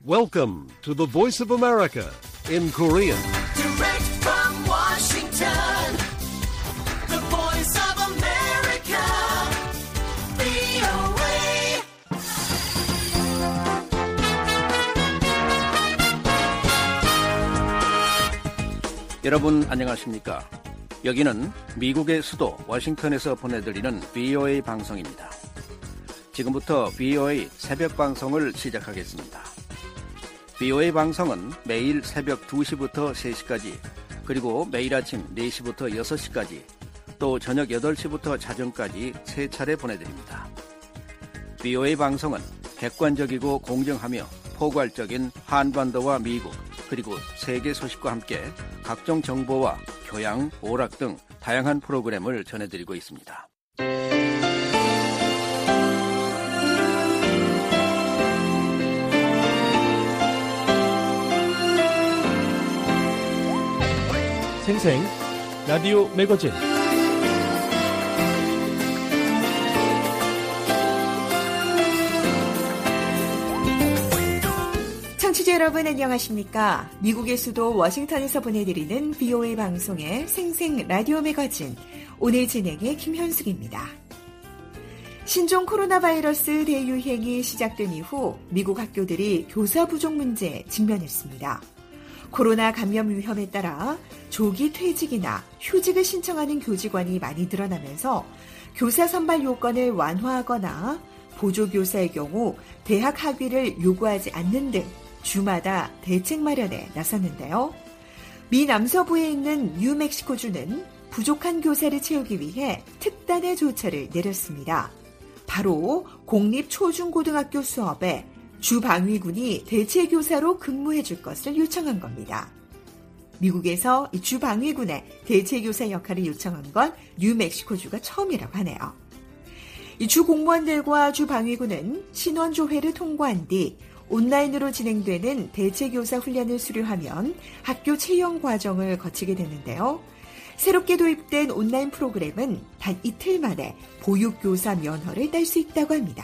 Welcome to the Voice of America in Korean. Direct from Washington, the Voice of America, VOA. 여러분 안녕하십니까? 여기는 미국의 수도 워싱턴에서 보내드리는 VOA 방송입니다. 지금부터 VOA 새벽 방송을 시작하겠습니다. VOA 방송은 매일 새벽 2시부터 3시까지, 그리고 매일 아침 4시부터 6시까지, 또 저녁 8시부터 자정까지 3차례 보내드립니다. VOA 방송은 객관적이고 공정하며 포괄적인 한반도와 미국, 그리고 세계 소식과 함께 각종 정보와 교양, 오락 등 다양한 프로그램을 전해드리고 있습니다. 생생 라디오 매거진 청취자 여러분 안녕하십니까? 미국의 수도 워싱턴에서 보내드리는 VOA 방송의 생생 라디오 매거진, 오늘 진행의 김현숙입니다. 신종 코로나 바이러스 대유행이 시작된 이후 미국 학교들이 교사 부족 문제에 직면했습니다. 코로나 감염 위험에 따라 조기 퇴직이나 휴직을 신청하는 교직원이 많이 늘어나면서 교사 선발 요건을 완화하거나 보조교사의 경우 대학 학위를 요구하지 않는 등 주마다 대책 마련에 나섰는데요. 미 남서부에 있는 뉴멕시코주는 부족한 교사를 채우기 위해 특단의 조처를 내렸습니다. 바로 공립 초중고등학교 수업에 주방위군이 대체교사로 근무해 줄 것을 요청한 겁니다. 미국에서 이 주방위군의 대체교사 역할을 요청한 건 뉴멕시코주가 처음이라고 하네요. 이 주공무원들과 주방위군은 신원조회를 통과한 뒤 온라인으로 진행되는 대체교사 훈련을 수료하면 학교 채용 과정을 거치게 되는데요. 새롭게 도입된 온라인 프로그램은 단 이틀 만에 보육교사 면허를 딸 수 있다고 합니다.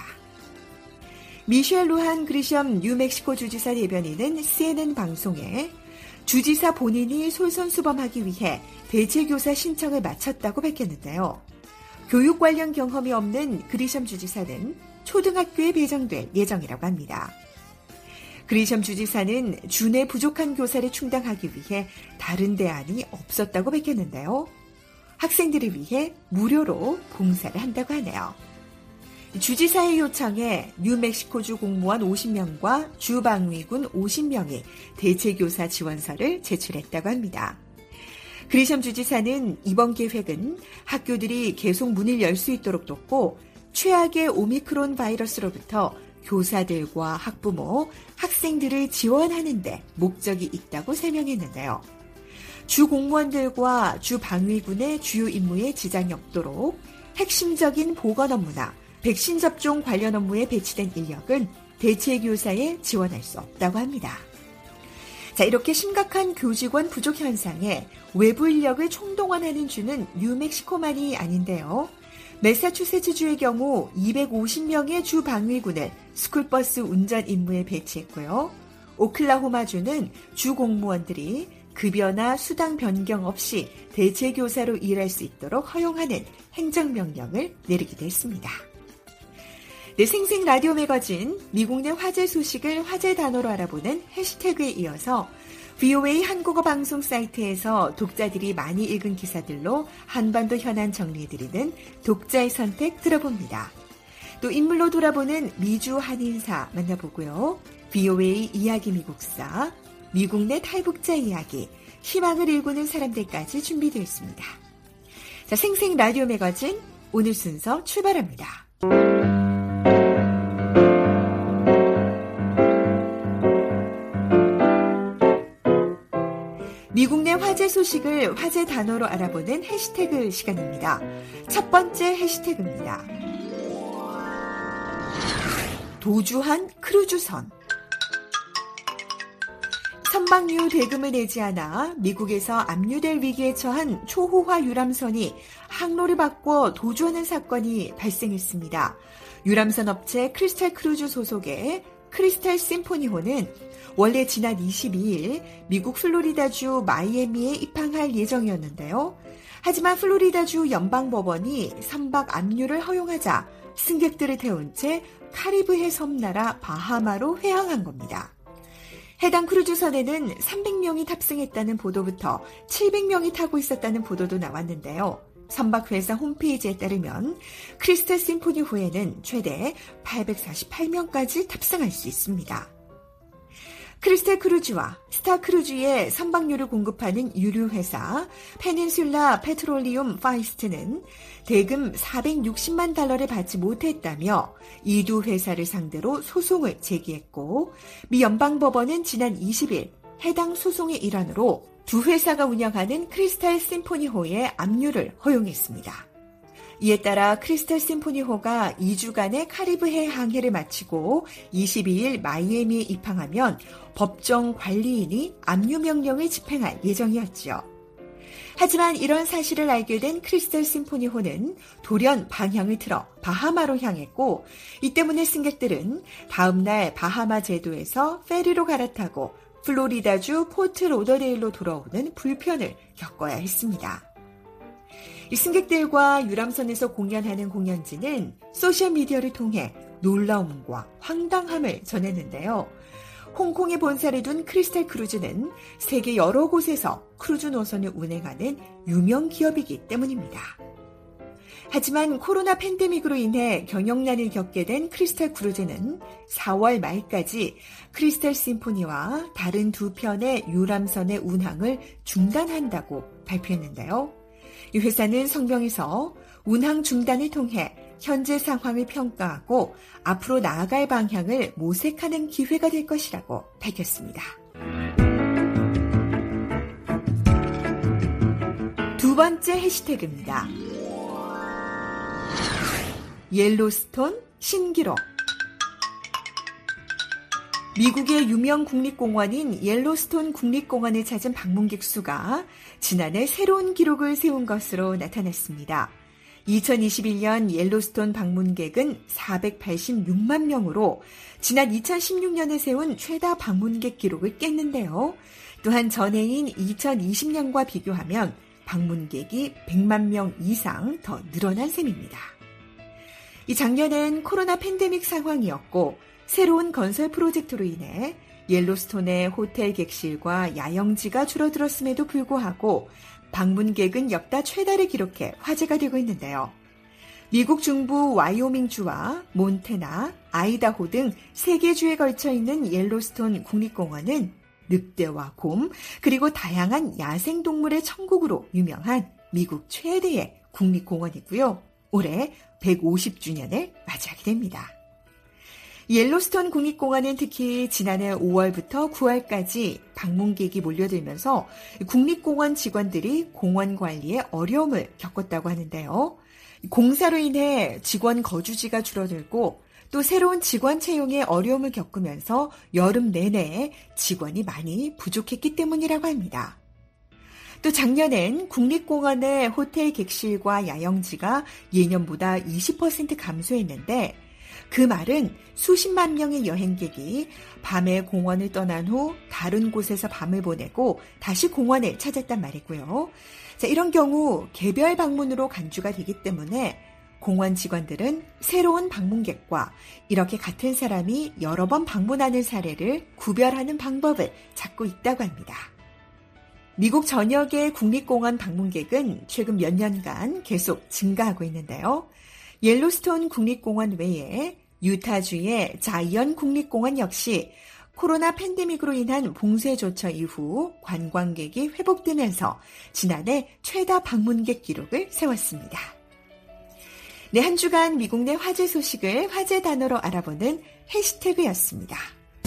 미셸 루한 그리섬 뉴멕시코 주지사 대변인은 CNN 방송에 주지사 본인이 솔선수범하기 위해 대체교사 신청을 마쳤다고 밝혔는데요. 교육 관련 경험이 없는 그리섬 주지사는 초등학교에 배정될 예정이라고 합니다. 그리섬 주지사는 주내 부족한 교사를 충당하기 위해 다른 대안이 없었다고 밝혔는데요. 학생들을 위해 무료로 봉사를 한다고 하네요. 주지사의 요청에 뉴멕시코주 공무원 50명과 주방위군 50명이 대체교사 지원서를 제출했다고 합니다. 그리섬 주지사는 이번 계획은 학교들이 계속 문을 열 수 있도록 돕고 최악의 오미크론 바이러스로부터 교사들과 학부모, 학생들을 지원하는 데 목적이 있다고 설명했는데요. 주 공무원들과 주 방위군의 주요 임무에 지장이 없도록 핵심적인 보건 업무나 백신 접종 관련 업무에 배치된 인력은 대체교사에 지원할 수 없다고 합니다. 자, 이렇게 심각한 교직원 부족 현상에 외부 인력을 총동원하는 주는 뉴멕시코만이 아닌데요. 매사추세츠주의 경우 250명의 주 방위군을 스쿨버스 운전 임무에 배치했고요. 오클라호마주는 주 공무원들이 급여나 수당 변경 없이 대체교사로 일할 수 있도록 허용하는 행정명령을 내리기도 했습니다. 네, 생생 라디오 매거진, 미국 내 화제 소식을 화제 단어로 알아보는 해시태그에 이어서 VOA 한국어 방송 사이트에서 독자들이 많이 읽은 기사들로 한반도 현안 정리해드리는 독자의 선택 들어봅니다. 또 인물로 돌아보는 미주 한인사 만나보고요. VOA 이야기 미국사, 미국 내 탈북자 이야기, 희망을 일구는 사람들까지 준비되어 있습니다. 자, 생생 라디오 매거진, 오늘 순서 출발합니다. 미국 내 화제 소식을 화제 단어로 알아보는 해시태그 시간입니다. 첫 번째 해시태그입니다. 도주한 크루즈선. 선박류 대금을 내지 않아 미국에서 압류될 위기에 처한 초호화 유람선이 항로를 바꿔 도주하는 사건이 발생했습니다. 유람선 업체 크리스탈 크루즈 소속의 크리스탈 심포니호는 원래 지난 22일 미국 플로리다주 마이애미에 입항할 예정이었는데요. 하지만 플로리다주 연방법원이 선박 압류를 허용하자 승객들을 태운 채 카리브해 섬나라 바하마로 회항한 겁니다. 해당 크루즈선에는 300명이 탑승했다는 보도부터 700명이 타고 있었다는 보도도 나왔는데요. 선박회사 홈페이지에 따르면 크리스탈 심포니호에는 최대 848명까지 탑승할 수 있습니다. 크리스탈 크루즈와 스타 크루즈의 선박료를 공급하는 유류회사 페닌슐라 페트롤리움 파이스트는 대금 460만 달러를 받지 못했다며 이 두 회사를 상대로 소송을 제기했고 미 연방법원은 지난 20일 해당 소송의 일환으로 두 회사가 운영하는 크리스탈 심포니호의 압류를 허용했습니다. 이에 따라 크리스탈 심포니호가 2주간의 카리브해 항해를 마치고 22일 마이애미에 입항하면 법정 관리인이 압류 명령을 집행할 예정이었죠. 하지만 이런 사실을 알게 된 크리스탈 심포니호는 돌연 방향을 틀어 바하마로 향했고 이 때문에 승객들은 다음날 바하마 제도에서 페리로 갈아타고 플로리다주 포트 로더데일로 돌아오는 불편을 겪어야 했습니다. 이 승객들과 유람선에서 공연하는 공연진은 소셜미디어를 통해 놀라움과 황당함을 전했는데요. 홍콩에 본사를 둔 크리스탈 크루즈는 세계 여러 곳에서 크루즈 노선을 운행하는 유명 기업이기 때문입니다. 하지만 코로나 팬데믹으로 인해 경영난을 겪게 된 크리스탈 크루즈는 4월 말까지 크리스탈 심포니와 다른 두 편의 유람선의 운항을 중단한다고 발표했는데요. 이 회사는 성명에서 운항 중단을 통해 현재 상황을 평가하고 앞으로 나아갈 방향을 모색하는 기회가 될 것이라고 밝혔습니다. 두 번째 해시태그입니다. 옐로스톤 신기록. 미국의 유명 국립공원인 옐로스톤 국립공원을 찾은 방문객 수가 지난해 새로운 기록을 세운 것으로 나타났습니다. 2021년 옐로스톤 방문객은 486만 명으로 지난 2016년에 세운 최다 방문객 기록을 깼는데요. 또한 전해인 2020년과 비교하면 방문객이 100만 명 이상 더 늘어난 셈입니다. 이 작년엔 코로나 팬데믹 상황이었고 새로운 건설 프로젝트로 인해 옐로스톤의 호텔 객실과 야영지가 줄어들었음에도 불구하고 방문객은 역대 최다를 기록해 화제가 되고 있는데요. 미국 중부 와이오밍주와 몬태나, 아이다호 등 3개 주에 걸쳐 있는 옐로스톤 국립공원은 늑대와 곰, 그리고 다양한 야생동물의 천국으로 유명한 미국 최대의 국립공원이고요. 올해 150주년을 맞이하게 됩니다. 옐로스톤 국립공원은 특히 지난해 5월부터 9월까지 방문객이 몰려들면서 국립공원 직원들이 공원 관리에 어려움을 겪었다고 하는데요. 공사로 인해 직원 거주지가 줄어들고 또 새로운 직원 채용에 어려움을 겪으면서 여름 내내 직원이 많이 부족했기 때문이라고 합니다. 또 작년엔 국립공원의 호텔 객실과 야영지가 예년보다 20% 감소했는데 그 말은 수십만 명의 여행객이 밤에 공원을 떠난 후 다른 곳에서 밤을 보내고 다시 공원을 찾았단 말이고요. 자, 이런 경우 개별 방문으로 간주가 되기 때문에 공원 직원들은 새로운 방문객과 이렇게 같은 사람이 여러 번 방문하는 사례를 구별하는 방법을 찾고 있다고 합니다. 미국 전역의 국립공원 방문객은 최근 몇 년간 계속 증가하고 있는데요. 옐로스톤 국립공원 외에 유타주의 자이언 국립공원 역시 코로나 팬데믹으로 인한 봉쇄 조처 이후 관광객이 회복되면서 지난해 최다 방문객 기록을 세웠습니다. 네, 한 주간 미국 내 화제 소식을 화제 단어로 알아보는 해시태그였습니다.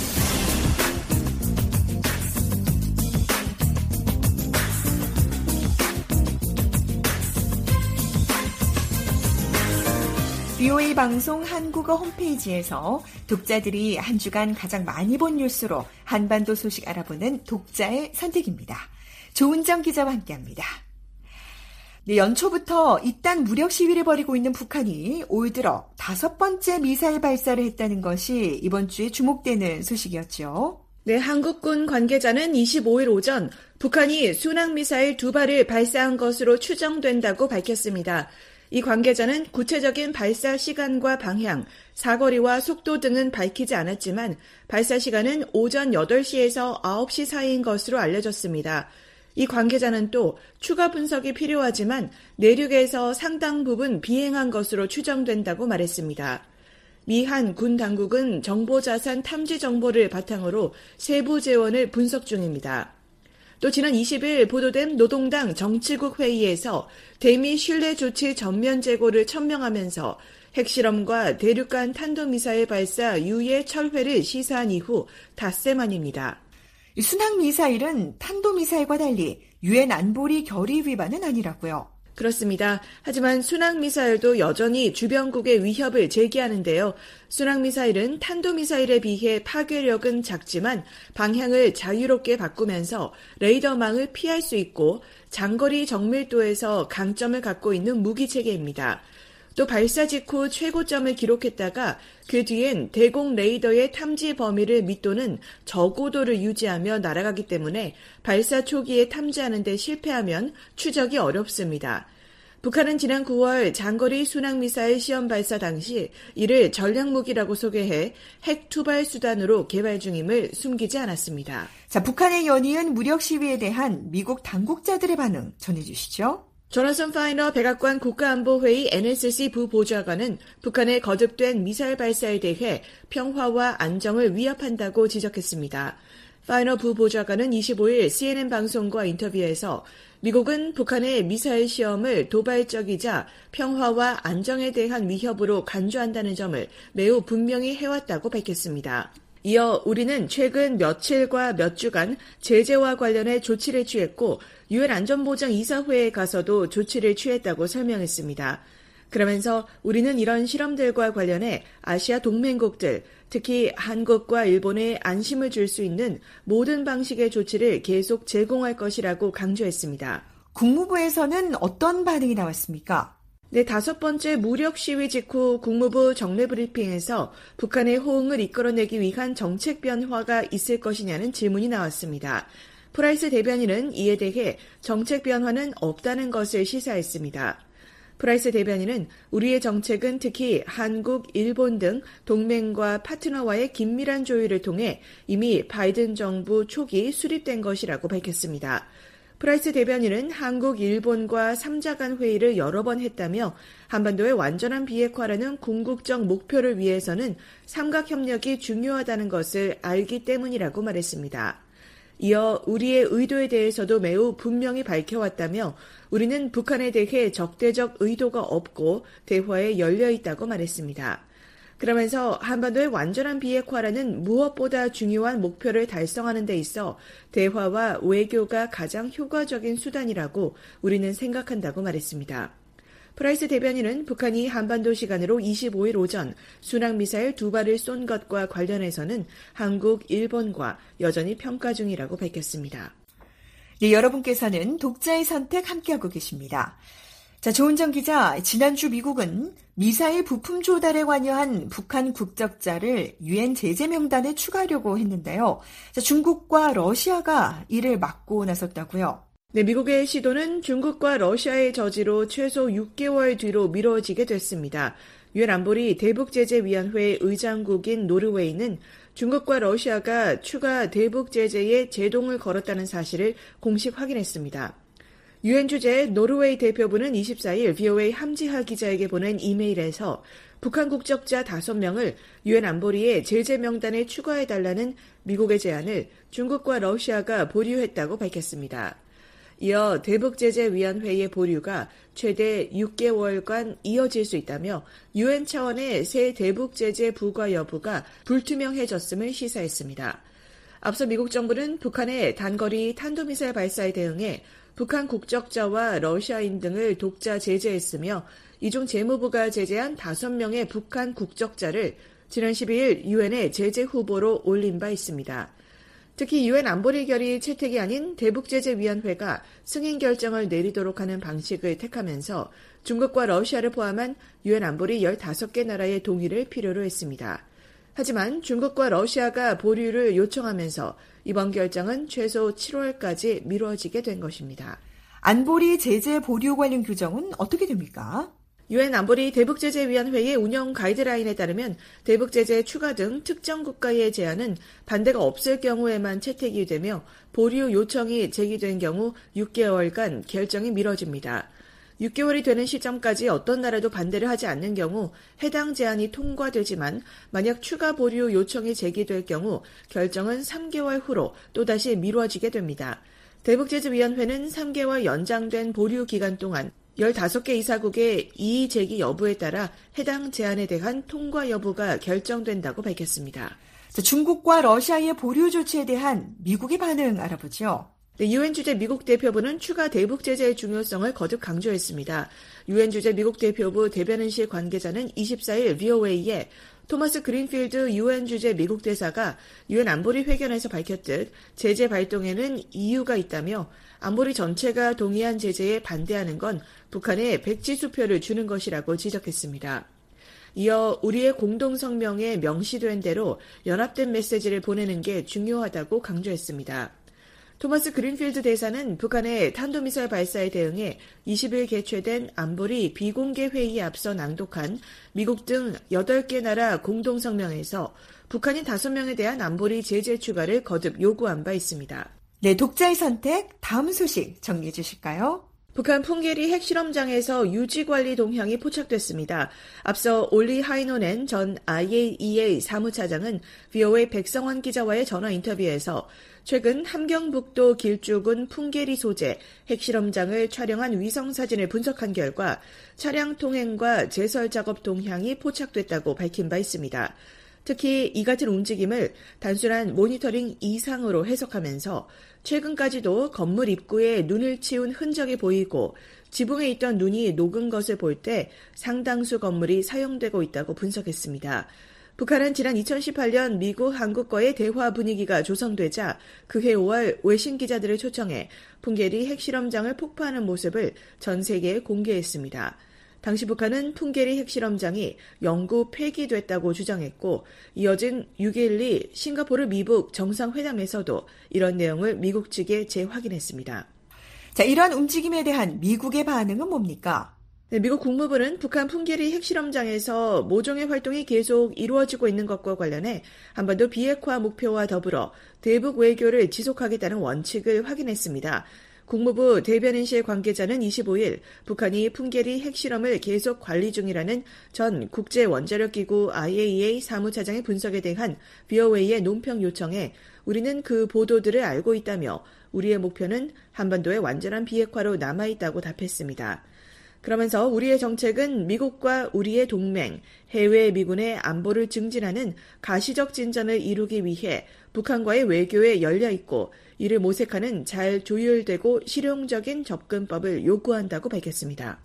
VOA 방송 한국어 홈페이지에서 독자들이 한 주간 가장 많이 본 뉴스로 한반도 소식 알아보는 독자의 선택입니다. 조은정 기자와 함께합니다. 네, 연초부터 잇단 무력 시위를 벌이고 있는 북한이 올 들어 5번째 미사일 발사를 했다는 것이 이번 주에 주목되는 소식이었죠. 네, 한국군 관계자는 25일 오전 북한이 순항미사일 2발을 발사한 것으로 추정된다고 밝혔습니다. 이 관계자는 구체적인 발사 시간과 방향, 사거리와 속도 등은 밝히지 않았지만 발사 시간은 오전 8시에서 9시 사이인 것으로 알려졌습니다. 이 관계자는 또 추가 분석이 필요하지만 내륙에서 상당 부분 비행한 것으로 추정된다고 말했습니다. 미한 군 당국은 정보자산 탐지 정보를 바탕으로 세부 재원을 분석 중입니다. 또 지난 20일 보도된 노동당 정치국 회의에서 대미 신뢰 조치 전면 재고를 천명하면서 핵실험과 대륙간 탄도미사일 발사 유예 철회를 시사한 이후 닷새 만입니다. 순항미사일은 탄도미사일과 달리 유엔 안보리 결의 위반은 아니라고요. 그렇습니다. 하지만 순항미사일도 여전히 주변국의 위협을 제기하는데요. 순항미사일은 탄도미사일에 비해 파괴력은 작지만 방향을 자유롭게 바꾸면서 레이더망을 피할 수 있고 장거리 정밀도에서 강점을 갖고 있는 무기체계입니다. 또 발사 직후 최고점을 기록했다가 그 뒤엔 대공 레이더의 탐지 범위를 밑도는 저고도를 유지하며 날아가기 때문에 발사 초기에 탐지하는 데 실패하면 추적이 어렵습니다. 북한은 지난 9월 장거리 순항미사일 시험 발사 당시 이를 전략무기라고 소개해 핵 투발 수단으로 개발 중임을 숨기지 않았습니다. 자, 북한의 연이은 무력 시위에 대한 미국 당국자들의 반응 전해주시죠. 조나선 파이너 백악관 국가안보회의 NSC 부보좌관은 북한의 거듭된 미사일 발사에 대해 평화와 안정을 위협한다고 지적했습니다. 파이너 부보좌관은 25일 CNN 방송과 인터뷰에서 미국은 북한의 미사일 시험을 도발적이자 평화와 안정에 대한 위협으로 간주한다는 점을 매우 분명히 해왔다고 밝혔습니다. 이어 우리는 최근 며칠과 몇 주간 제재와 관련해 조치를 취했고 유엔 안전보장 이사회에 가서도 조치를 취했다고 설명했습니다. 그러면서 우리는 이런 실험들과 관련해 아시아 동맹국들, 특히 한국과 일본에 안심을 줄 수 있는 모든 방식의 조치를 계속 제공할 것이라고 강조했습니다. 국무부에서는 어떤 반응이 나왔습니까? 네, 5번째 무력 시위 직후 국무부 정례 브리핑에서 북한의 호응을 이끌어내기 위한 정책 변화가 있을 것이냐는 질문이 나왔습니다. 프라이스 대변인은 이에 대해 정책 변화는 없다는 것을 시사했습니다. 프라이스 대변인은 우리의 정책은 특히 한국, 일본 등 동맹과 파트너와의 긴밀한 조율을 통해 이미 바이든 정부 초기 수립된 것이라고 밝혔습니다. 프라이스 대변인은 한국, 일본과 3자 간 회의를 여러 번 했다며 한반도의 완전한 비핵화라는 궁극적 목표를 위해서는 삼각협력이 중요하다는 것을 알기 때문이라고 말했습니다. 이어 우리의 의도에 대해서도 매우 분명히 밝혀왔다며 우리는 북한에 대해 적대적 의도가 없고 대화에 열려 있다고 말했습니다. 그러면서 한반도의 완전한 비핵화라는 무엇보다 중요한 목표를 달성하는 데 있어 대화와 외교가 가장 효과적인 수단이라고 우리는 생각한다고 말했습니다. 프라이스 대변인은 북한이 한반도 시간으로 25일 오전 순항미사일 2발을 쏜 것과 관련해서는 한국, 일본과 여전히 평가 중이라고 밝혔습니다. 네, 여러분께서는 독자의 선택 함께하고 계십니다. 자, 조은정 기자, 지난주 미국은 미사일 부품 조달에 관여한 북한 국적자를 유엔 제재 명단에 추가하려고 했는데요. 자, 중국과 러시아가 이를 막고 나섰다고요. 네, 미국의 시도는 중국과 러시아의 저지로 최소 6개월 뒤로 미뤄지게 됐습니다. 유엔 안보리 대북제재위원회 의장국인 노르웨이는 중국과 러시아가 추가 대북제재에 제동을 걸었다는 사실을 공식 확인했습니다. 유엔 주재 노르웨이 대표부는 24일 VOA 함지하 기자에게 보낸 이메일에서 북한 국적자 5명을 유엔 안보리의 제재 명단에 추가해달라는 미국의 제안을 중국과 러시아가 보류했다고 밝혔습니다. 이어 대북제재위원회의 보류가 최대 6개월간 이어질 수 있다며 유엔 차원의 새 대북제재 부과 여부가 불투명해졌음을 시사했습니다. 앞서 미국 정부는 북한의 단거리 탄도미사일 발사에 대응해 북한 국적자와 러시아인 등을 독자 제재했으며 이 중 재무부가 제재한 5명의 북한 국적자를 지난 12일 유엔의 제재 후보로 올린 바 있습니다. 특히 유엔 안보리 결의 채택이 아닌 대북제재위원회가 승인 결정을 내리도록 하는 방식을 택하면서 중국과 러시아를 포함한 유엔 안보리 15개 나라의 동의를 필요로 했습니다. 하지만 중국과 러시아가 보류를 요청하면서 이번 결정은 최소 7월까지 미뤄지게 된 것입니다. 안보리 제재 보류 관련 규정은 어떻게 됩니까? 유엔 안보리 대북제재위원회의 운영 가이드라인에 따르면 대북제재 추가 등 특정 국가의 제안은 반대가 없을 경우에만 채택이 되며 보류 요청이 제기된 경우 6개월간 결정이 미뤄집니다. 6개월이 되는 시점까지 어떤 나라도 반대를 하지 않는 경우 해당 제안이 통과되지만 만약 추가 보류 요청이 제기될 경우 결정은 3개월 후로 또다시 미뤄지게 됩니다. 대북제재위원회는 3개월 연장된 보류 기간 동안 15개 이사국의 이의 제기 여부에 따라 해당 제안에 대한 통과 여부가 결정된다고 밝혔습니다. 중국과 러시아의 보류 조치에 대한 미국의 반응 알아보죠. 유엔 주재 미국 대표부는 추가 대북 제재의 중요성을 거듭 강조했습니다. 유엔 주재 미국 대표부 대변인실 관계자는 24일 VOA에 토마스 그린필드 유엔 주재 미국 대사가 유엔 안보리 회견에서 밝혔듯 제재 발동에는 이유가 있다며 안보리 전체가 동의한 제재에 반대하는 건 북한에 백지수표를 주는 것이라고 지적했습니다. 이어 우리의 공동성명에 명시된 대로 연합된 메시지를 보내는 게 중요하다고 강조했습니다. 토마스 그린필드 대사는 북한의 탄도미사일 발사에 대응해 20일 개최된 안보리 비공개 회의에 앞서 낭독한 미국 등 8개 나라 공동성명에서 북한인 5명에 대한 안보리 제재 추가를 거듭 요구한 바 있습니다. 네, 독자의 선택 다음 소식 정리해 주실까요? 북한 풍계리 핵실험장에서 유지관리 동향이 포착됐습니다. 앞서 올리 하이노넨 전 IAEA 사무차장은 VOA 백성환 기자와의 전화 인터뷰에서 최근 함경북도 길쭉은 풍계리 소재 핵실험장을 촬영한 위성사진을 분석한 결과 차량 통행과 제설 작업 동향이 포착됐다고 밝힌 바 있습니다. 특히 이 같은 움직임을 단순한 모니터링 이상으로 해석하면서 최근까지도 건물 입구에 눈을 치운 흔적이 보이고 지붕에 있던 눈이 녹은 것을 볼 때 상당수 건물이 사용되고 있다고 분석했습니다. 북한은 지난 2018년 미국 한국과의 대화 분위기가 조성되자 그해 5월 외신 기자들을 초청해 풍계리 핵실험장을 폭파하는 모습을 전 세계에 공개했습니다. 당시 북한은 풍계리 핵실험장이 영구 폐기됐다고 주장했고 이어진 6.12 싱가포르 미북 정상회담에서도 이런 내용을 미국 측에 재확인했습니다. 자, 이러한 움직임에 대한 미국의 반응은 뭡니까? 네, 미국 국무부는 북한 풍계리 핵실험장에서 모종의 활동이 계속 이루어지고 있는 것과 관련해 한반도 비핵화 목표와 더불어 대북 외교를 지속하겠다는 원칙을 확인했습니다. 국무부 대변인실 관계자는 25일 북한이 풍계리 핵실험을 계속 관리 중이라는 전 국제원자력기구 IAEA 사무차장의 분석에 대한 VOA의 논평 요청에 우리는 그 보도들을 알고 있다며 우리의 목표는 한반도의 완전한 비핵화로 남아있다고 답했습니다. 그러면서 우리의 정책은 미국과 우리의 동맹, 해외 미군의 안보를 증진하는 가시적 진전을 이루기 위해 북한과의 외교에 열려있고 이를 모색하는 잘 조율되고 실용적인 접근법을 요구한다고 밝혔습니다.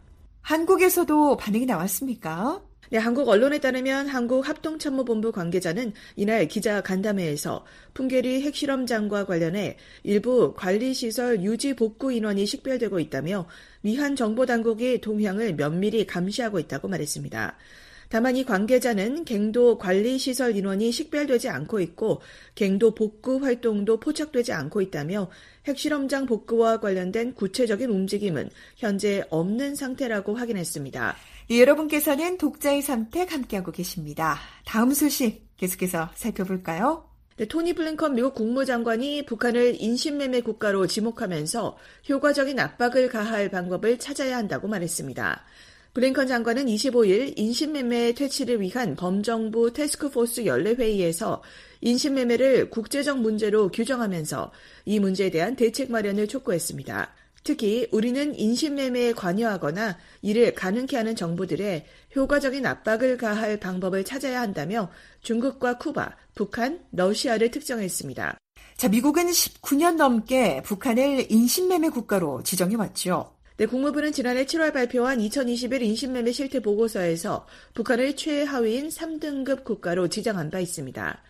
한국에서도 반응이 나왔습니까? 네, 한국 언론에 따르면 한국합동참모본부 관계자는 이날 기자 간담회에서 풍계리 핵실험장과 관련해 일부 관리시설 유지 복구 인원이 식별되고 있다며 미한 정보당국이 동향을 면밀히 감시하고 있다고 말했습니다. 다만 이 관계자는 갱도 관리시설 인원이 식별되지 않고 있고 갱도 복구 활동도 포착되지 않고 있다며 핵실험장 복구와 관련된 구체적인 움직임은 현재 없는 상태라고 확인했습니다. 여러분께서는 독자의 선택 함께하고 계십니다. 다음 소식 계속해서 살펴볼까요? 네, 토니 블링컨 미국 국무장관이 북한을 인신매매 국가로 지목하면서 효과적인 압박을 가할 방법을 찾아야 한다고 말했습니다. 블링컨 장관은 25일 인신매매 퇴치를 위한 범정부 태스크포스 연례회의에서 인신매매를 국제적 문제로 규정하면서 이 문제에 대한 대책 마련을 촉구했습니다. 특히 우리는 인신매매에 관여하거나 이를 가능케 하는 정부들에 효과적인 압박을 가할 방법을 찾아야 한다며 중국과 쿠바, 북한, 러시아를 특정했습니다. 자, 미국은 19년 넘게 북한을 인신매매 국가로 지정해왔죠. 네, 국무부는 지난해 7월 발표한 2021 인신매매 실태 보고서에서 북한을 최하위인 3등급 국가로 지정한 바 있습니다.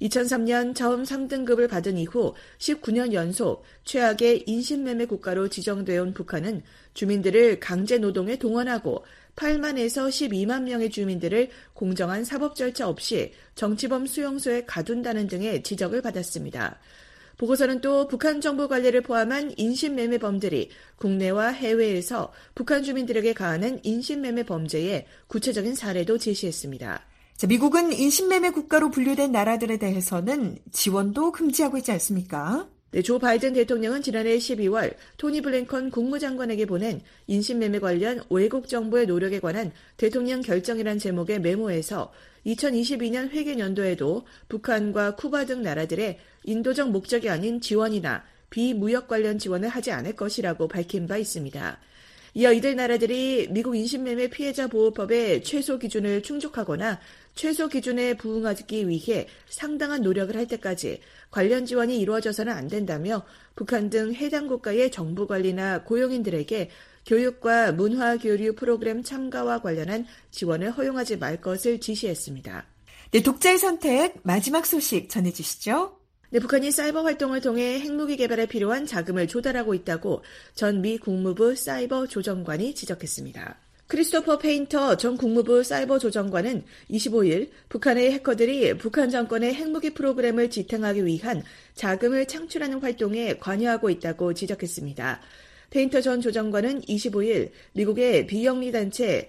2003년 처음 3등급을 받은 이후 19년 연속 최악의 인신매매 국가로 지정되어 온 북한은 주민들을 강제 노동에 동원하고 8만에서 12만 명의 주민들을 공정한 사법 절차 없이 정치범 수용소에 가둔다는 등의 지적을 받았습니다. 보고서는 또 북한 정부 관리를 포함한 인신매매범들이 국내와 해외에서 북한 주민들에게 가하는 인신매매 범죄의 구체적인 사례도 제시했습니다. 미국은 인신매매 국가로 분류된 나라들에 대해서는 지원도 금지하고 있지 않습니까? 네, 조 바이든 대통령은 지난해 12월 토니 블링컨 국무장관에게 보낸 인신매매 관련 외국 정부의 노력에 관한 대통령 결정이란 제목의 메모에서 2022년 회계연도에도 북한과 쿠바 등 나라들의 인도적 목적이 아닌 지원이나 비무역 관련 지원을 하지 않을 것이라고 밝힌 바 있습니다. 이어 이들 나라들이 미국 인신매매 피해자 보호법의 최소 기준을 충족하거나 최소 기준에 부응하기 위해 상당한 노력을 할 때까지 관련 지원이 이루어져서는 안 된다며 북한 등 해당 국가의 정부 관리나 고용인들에게 교육과 문화 교류 프로그램 참가와 관련한 지원을 허용하지 말 것을 지시했습니다. 네, 독자의 선택 마지막 소식 전해주시죠. 네, 북한이 사이버 활동을 통해 핵무기 개발에 필요한 자금을 조달하고 있다고 전 미 국무부 사이버 조정관이 지적했습니다. 크리스토퍼 페인터 전 국무부 사이버 조정관은 25일 북한의 해커들이 북한 정권의 핵무기 프로그램을 지탱하기 위한 자금을 창출하는 활동에 관여하고 있다고 지적했습니다. 페인터 전 조정관은 25일 미국의 비영리단체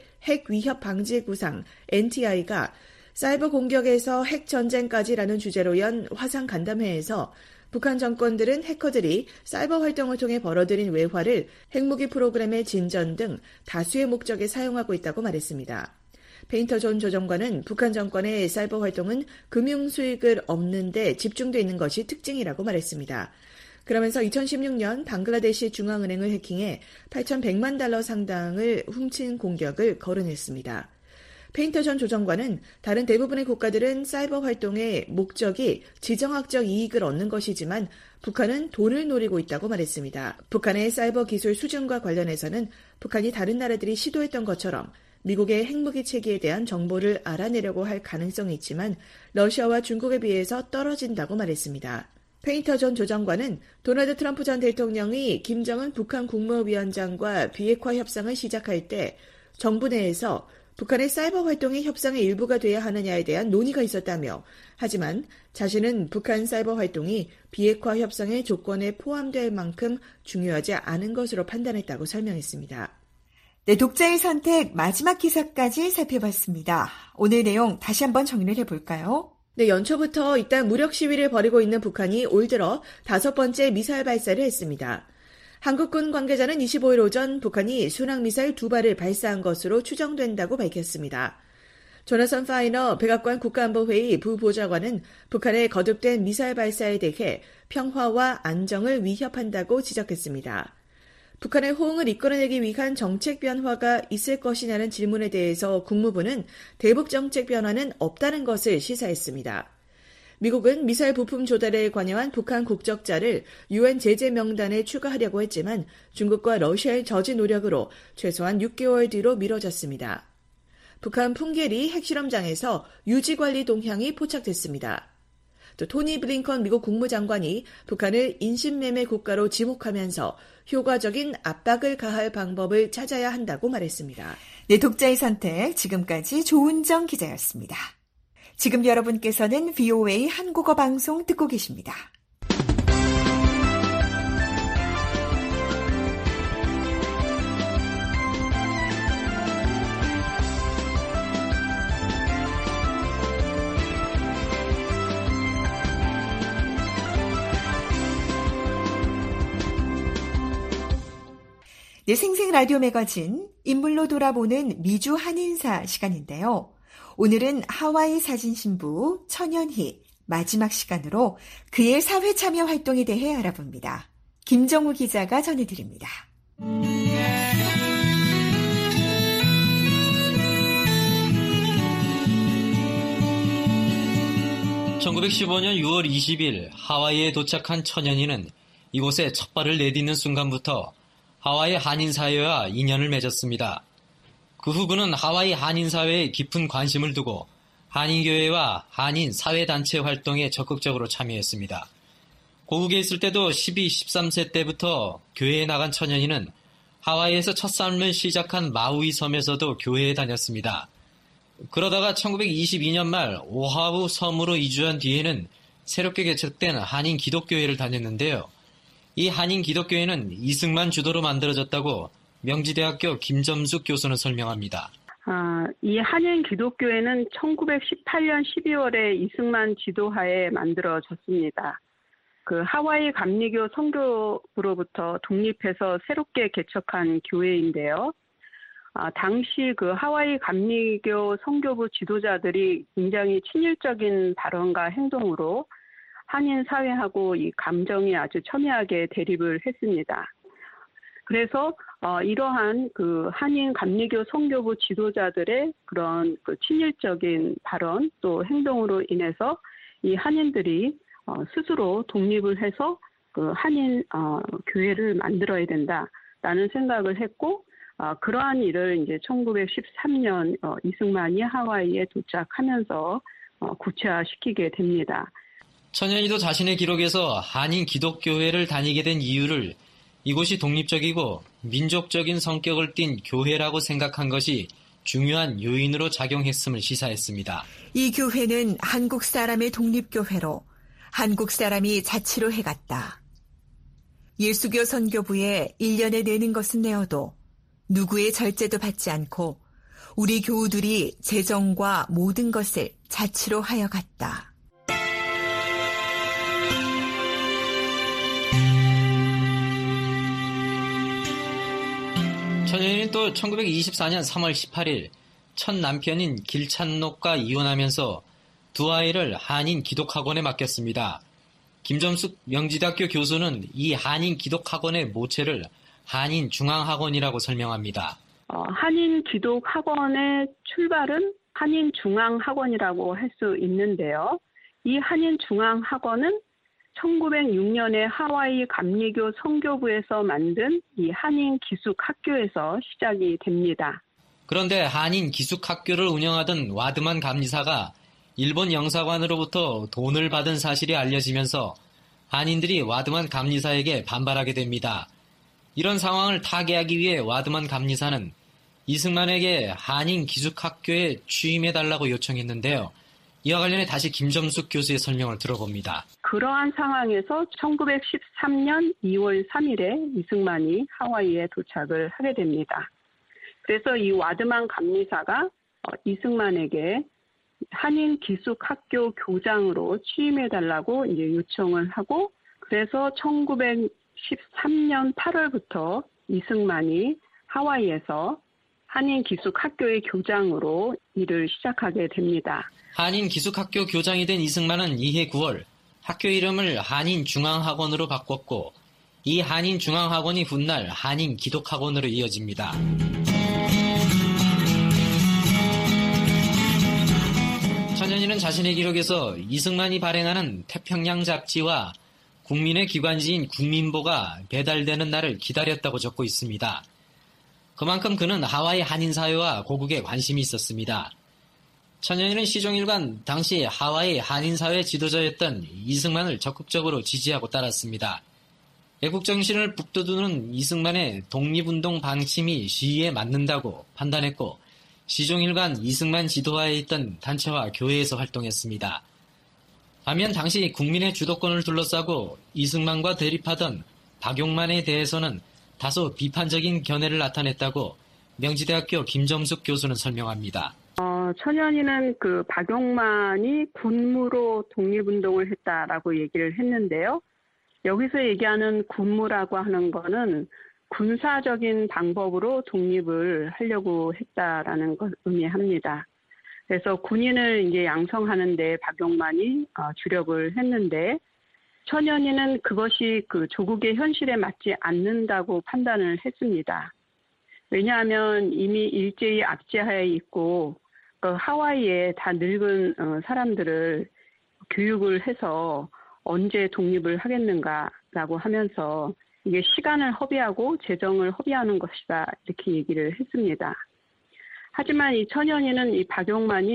핵위협방지구상 NTI가 사이버 공격에서 핵전쟁까지라는 주제로 연 화상 간담회에서 북한 정권들은 해커들이 사이버 활동을 통해 벌어들인 외화를 핵무기 프로그램의 진전 등 다수의 목적에 사용하고 있다고 말했습니다. 페인터 전 조정관은 북한 정권의 사이버 활동은 금융 수익을 얻는 데 집중되어 있는 것이 특징이라고 말했습니다. 그러면서 2016년 방글라데시 중앙은행을 해킹해 8,100만 달러 상당을 훔친 공격을 거론했습니다. 페인터 전 조정관은 다른 대부분의 국가들은 사이버 활동의 목적이 지정학적 이익을 얻는 것이지만 북한은 돈을 노리고 있다고 말했습니다. 북한의 사이버 기술 수준과 관련해서는 북한이 다른 나라들이 시도했던 것처럼 미국의 핵무기 체계에 대한 정보를 알아내려고 할 가능성이 있지만 러시아와 중국에 비해서 떨어진다고 말했습니다. 페인터 전 조정관은 도널드 트럼프 전 대통령이 김정은 북한 국무위원장과 비핵화 협상을 시작할 때 정부 내에서 북한의 사이버 활동이 협상의 일부가 돼야 하느냐에 대한 논의가 있었다며 하지만 자신은 북한 사이버 활동이 비핵화 협상의 조건에 포함될 만큼 중요하지 않은 것으로 판단했다고 설명했습니다. 네, 독자의 선택 마지막 기사까지 살펴봤습니다. 오늘 내용 다시 한번 정리를 해볼까요? 네, 연초부터 잇따라 무력 시위를 벌이고 있는 북한이 올 들어 5번째 미사일 발사를 했습니다. 한국군 관계자는 25일 오전 북한이 순항미사일 2발을 발사한 것으로 추정된다고 밝혔습니다. 조나선 파이너 백악관 국가안보회의 부보좌관은 북한의 거듭된 미사일 발사에 대해 평화와 안정을 위협한다고 지적했습니다. 북한의 호응을 이끌어내기 위한 정책 변화가 있을 것이냐는 질문에 대해서 국무부는 대북 정책 변화는 없다는 것을 시사했습니다. 미국은 미사일 부품 조달에 관여한 북한 국적자를 유엔 제재 명단에 추가하려고 했지만 중국과 러시아의 저지 노력으로 최소한 6개월 뒤로 미뤄졌습니다. 북한 풍계리 핵실험장에서 유지관리 동향이 포착됐습니다. 또 토니 블링컨 미국 국무장관이 북한을 인신매매 국가로 지목하면서 효과적인 압박을 가할 방법을 찾아야 한다고 말했습니다. 네, 독자의 선택 지금까지 조은정 기자였습니다. 지금 여러분께서는 VOA 한국어 방송 듣고 계십니다. 네, 생생 라디오 매거진 인물로 돌아보는 미주 한인사 시간인데요. 오늘은 하와이 사진신부 천연희 마지막 시간으로 그의 사회 참여 활동에 대해 알아봅니다. 김정우 기자가 전해드립니다. 1915년 6월 20일 하와이에 도착한 천연희는 이곳에 첫 발을 내딛는 순간부터 하와이 한인사회와 인연을 맺었습니다. 그 후 그는 하와이 한인사회에 깊은 관심을 두고 한인교회와 한인 사회단체 활동에 적극적으로 참여했습니다. 고국에 있을 때도 12, 13세 때부터 교회에 나간 천연이는 하와이에서 첫 삶을 시작한 마우이 섬에서도 교회에 다녔습니다. 그러다가 1922년 말 오하우 섬으로 이주한 뒤에는 새롭게 개척된 한인 기독교회를 다녔는데요. 이 한인 기독교회는 이승만 주도로 만들어졌다고 명지대학교 김점숙 교수는 설명합니다. 이 한인 기독교회는 1918년 12월에 이승만 지도하에 만들어졌습니다. 그 하와이 감리교 선교부로부터 독립해서 새롭게 개척한 교회인데요. 당시 그 하와이 감리교 선교부 지도자들이 굉장히 친일적인 발언과 행동으로 한인 사회하고 이 감정이 아주 첨예하게 대립을 했습니다. 그래서 이러한 그 한인 감리교 선교부 지도자들의 그런 그 친일적인 발언 또 행동으로 인해서 이 한인들이 스스로 독립을 해서 그 한인 교회를 만들어야 된다라는 생각을 했고 그러한 일을 이제 1913년 이승만이 하와이에 도착하면서 구체화시키게 됩니다. 천연이도 자신의 기록에서 한인 기독교회를 다니게 된 이유를 이곳이 독립적이고 민족적인 성격을 띤 교회라고 생각한 것이 중요한 요인으로 작용했음을 시사했습니다. 이 교회는 한국 사람의 독립교회로 한국 사람이 자치로 해갔다. 예수교 선교부에 1년에 내는 것은 내어도 누구의 절제도 받지 않고 우리 교우들이 재정과 모든 것을 자치로 하여 갔다. 천연이는 또 1924년 3월 18일 첫 남편인 길찬록과 이혼하면서 두 아이를 한인 기독학원에 맡겼습니다. 김점숙 명지대학교 교수는 이 한인 기독학원의 모체를 한인 중앙학원이라고 설명합니다. 한인 기독학원의 출발은 한인 중앙학원이라고 할 수 있는데요. 이 한인 중앙학원은 1906년에 하와이 감리교 선교부에서 만든 이 한인 기숙학교에서 시작이 됩니다. 그런데 한인 기숙학교를 운영하던 와드만 감리사가 일본 영사관으로부터 돈을 받은 사실이 알려지면서 한인들이 와드만 감리사에게 반발하게 됩니다. 이런 상황을 타개하기 위해 와드만 감리사는 이승만에게 한인 기숙학교에 취임해달라고 요청했는데요. 이와 관련해 다시 김점숙 교수의 설명을 들어봅니다. 그러한 상황에서 1913년 2월 3일에 이승만이 하와이에 도착을 하게 됩니다. 그래서 이 와드만 감리사가 이승만에게 한인 기숙학교 교장으로 취임해달라고 이제 요청을 하고, 그래서 1913년 8월부터 이승만이 하와이에서 한인 기숙학교의 교장으로 일을 시작하게 됩니다. 한인 기숙학교 교장이 된 이승만은 이해 9월 학교 이름을 한인 중앙학원으로 바꿨고, 이 한인 중앙학원이 훗날 한인 기독학원으로 이어집니다. 천연이는 자신의 기록에서 이승만이 발행하는 태평양 잡지와 국민의 기관지인 국민보가 배달되는 날을 기다렸다고 적고 있습니다. 그만큼 그는 하와이 한인사회와 고국에 관심이 있었습니다. 천연이는 시종일관 당시 하와이 한인사회 지도자였던 이승만을 적극적으로 지지하고 따랐습니다. 애국정신을 북돋우는 이승만의 독립운동 방침이 시위에 맞는다고 판단했고, 시종일관 이승만 지도하에 있던 단체와 교회에서 활동했습니다. 반면 당시 국민의 주도권을 둘러싸고 이승만과 대립하던 박용만에 대해서는 다소 비판적인 견해를 나타냈다고 명지대학교 김점숙 교수는 설명합니다. 천연이는 그 박용만이 군무로 독립운동을 했다라고 얘기를 했는데요. 여기서 얘기하는 군무라고 하는 거는 군사적인 방법으로 독립을 하려고 했다라는 걸 의미합니다. 그래서 군인을 이제 양성하는데 박용만이 주력을 했는데, 천연이는 그것이 그 조국의 현실에 맞지 않는다고 판단을 했습니다. 왜냐하면 이미 일제히 압제하에 있고 그 하와이에 다 늙은 사람들을 교육을 해서 언제 독립을 하겠는가라고 하면서 이게 시간을 허비하고 재정을 허비하는 것이다, 이렇게 얘기를 했습니다. 하지만 이 천연이는 이 박용만이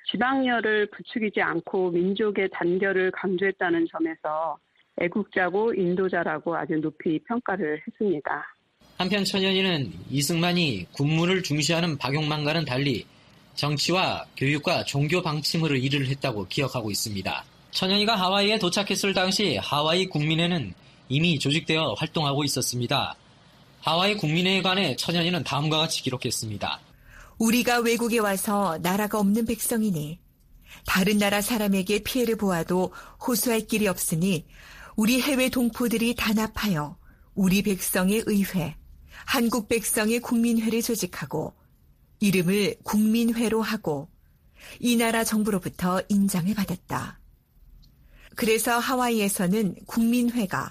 지방열을 부추기지 않고 민족의 단결을 강조했다는 점에서 애국자고 인도자라고 아주 높이 평가를 했습니다. 한편 천연희는 이승만이 군무를 중시하는 박용만과는 달리 정치와 교육과 종교 방침으로 일을 했다고 기억하고 있습니다. 천연희가 하와이에 도착했을 당시 하와이 국민회는 이미 조직되어 활동하고 있었습니다. 하와이 국민회에 관해 천연희는 다음과 같이 기록했습니다. 우리가 외국에 와서 나라가 없는 백성이니 다른 나라 사람에게 피해를 보아도 호소할 길이 없으니 우리 해외 동포들이 단합하여 우리 백성의 의회, 한국 백성의 국민회를 조직하고 이름을 국민회로 하고 이 나라 정부로부터 인정을 받았다. 그래서 하와이에서는 국민회가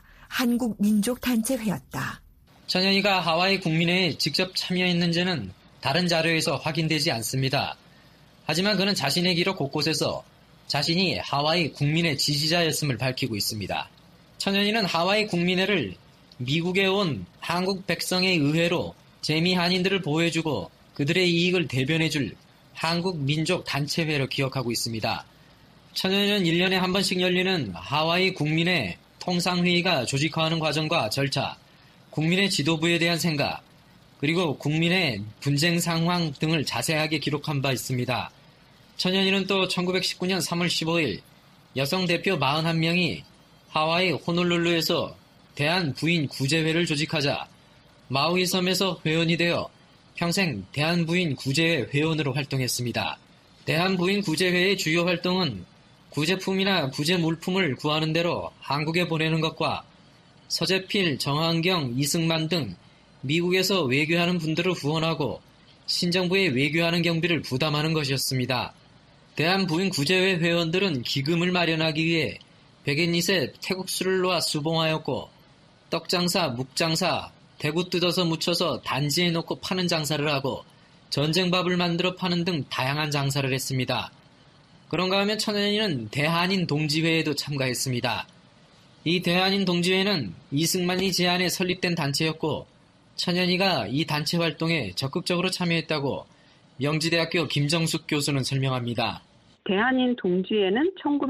한국민족단체회였다. 천연희가 하와이 국민회에 직접 참여했는지는 다른 자료에서 확인되지 않습니다. 하지만 그는 자신의 기록 곳곳에서 자신이 하와이 국민회 지지자였음을 밝히고 있습니다. 천연희는 하와이 국민회를 미국에 온 한국 백성의 의회로 재미 한인들을 보호해주고 그들의 이익을 대변해줄 한국민족단체회로 기억하고 있습니다. 천연희는 1년에 한 번씩 열리는 하와이 국민회 통상회의가 조직화하는 과정과 절차, 국민의 지도부에 대한 생각, 그리고 국민의 분쟁 상황 등을 자세하게 기록한 바 있습니다. 천연희는 또 1919년 3월 15일 여성 대표 41명이 하와이 호놀룰루에서 대한부인 구제회를 조직하자 마우이 섬에서 회원이 되어 평생 대한부인 구제회 회원으로 활동했습니다. 대한부인 구제회의 주요 활동은 구제품이나 구제 물품을 구하는 대로 한국에 보내는 것과 서재필, 정한경, 이승만 등 미국에서 외교하는 분들을 후원하고 신정부에 외교하는 경비를 부담하는 것이었습니다. 대한부인 구제회 회원들은 기금을 마련하기 위해 100엔닛에 태국수를 놓아 수봉하였고 떡장사, 묵장사, 대구 뜯어서 묻혀서 단지에 놓고 파는 장사를 하고 전쟁밥을 만들어 파는 등 다양한 장사를 했습니다. 그런가 하면 천연희는 대한인 동지회에도 참가했습니다. 이 대한인 동지회는 이승만이 제안해 설립된 단체였고 천연희가 이 단체 활동에 적극적으로 참여했다고 명지대학교 김정숙 교수는 설명합니다. 대한인 동지회는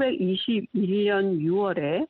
1921년 6월에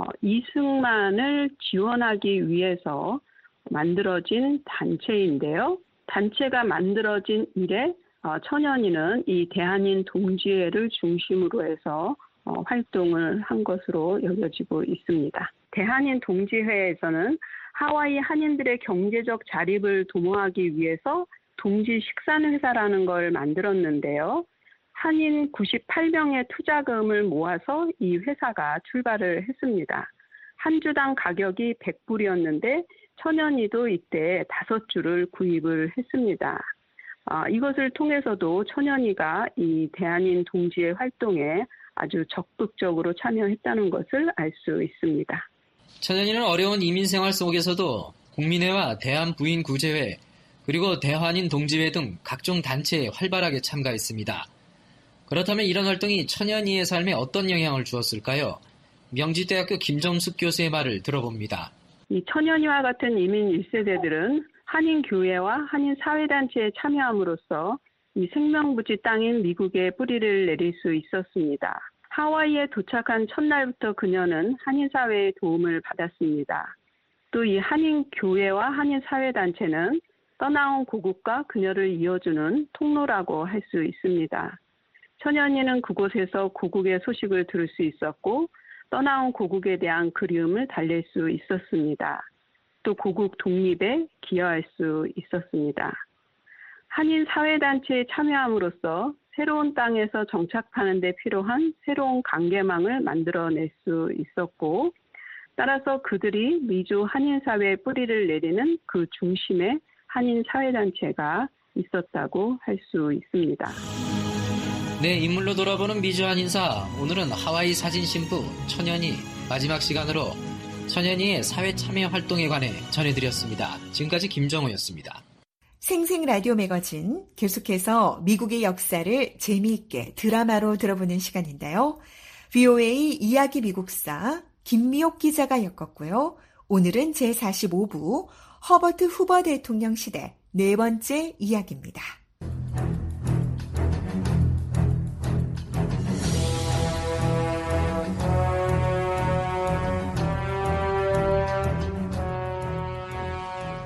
이승만을 지원하기 위해서 만들어진 단체인데요. 단체가 만들어진 이래 천연희는 이 대한인 동지회를 중심으로 해서 활동을 한 것으로 여겨지고 있습니다. 대한인 동지회에서는 하와이 한인들의 경제적 자립을 도모하기 위해서 동지 식산회사라는 걸 만들었는데요. 한인 98명의 투자금을 모아서 이 회사가 출발을 했습니다. 한 주당 가격이 100불이었는데 천연희도 이때 5주를 구입을 했습니다. 이것을 통해서도 천연희가 이 대한인 동지회 활동에 아주 적극적으로 참여했다는 것을 알 수 있습니다. 천연희는 어려운 이민생활 속에서도 국민회와 대한부인구제회 그리고 대한인 동지회 등 각종 단체에 활발하게 참가했습니다. 그렇다면 이런 활동이 천연희의 삶에 어떤 영향을 주었을까요? 명지대학교 김정숙 교수의 말을 들어봅니다. 이 천연희와 같은 이민 1세대들은 한인교회와 한인사회단체에 참여함으로써 이 생명부지 땅인 미국에 뿌리를 내릴 수 있었습니다. 하와이에 도착한 첫날부터 그녀는 한인사회의 도움을 받았습니다. 또 이 한인교회와 한인사회단체는 떠나온 고국과 그녀를 이어주는 통로라고 할 수 있습니다. 천연희는 그곳에서 고국의 소식을 들을 수 있었고 떠나온 고국에 대한 그리움을 달랠 수 있었습니다. 또 고국 독립에 기여할 수 있었습니다. 한인사회단체에 참여함으로써 새로운 땅에서 정착하는 데 필요한 새로운 관계망을 만들어낼 수 있었고 따라서 그들이 미주 한인사회에 뿌리를 내리는 그 중심에 한인사회단체가 있었다고 할 수 있습니다. 네, 인물로 돌아보는 미주 한인사. 오늘은 하와이 사진 신부 천연희 마지막 시간으로 천연희의 사회 참여 활동에 관해 전해드렸습니다. 지금까지 김정우였습니다. 생생 라디오 매거진 계속해서 미국의 역사를 재미있게 드라마로 들어보는 시간인데요. VOA 이야기 미국사 김미옥 기자가 엮었고요. 오늘은 제45부 허버트 후버 대통령 시대 네 번째 이야기입니다.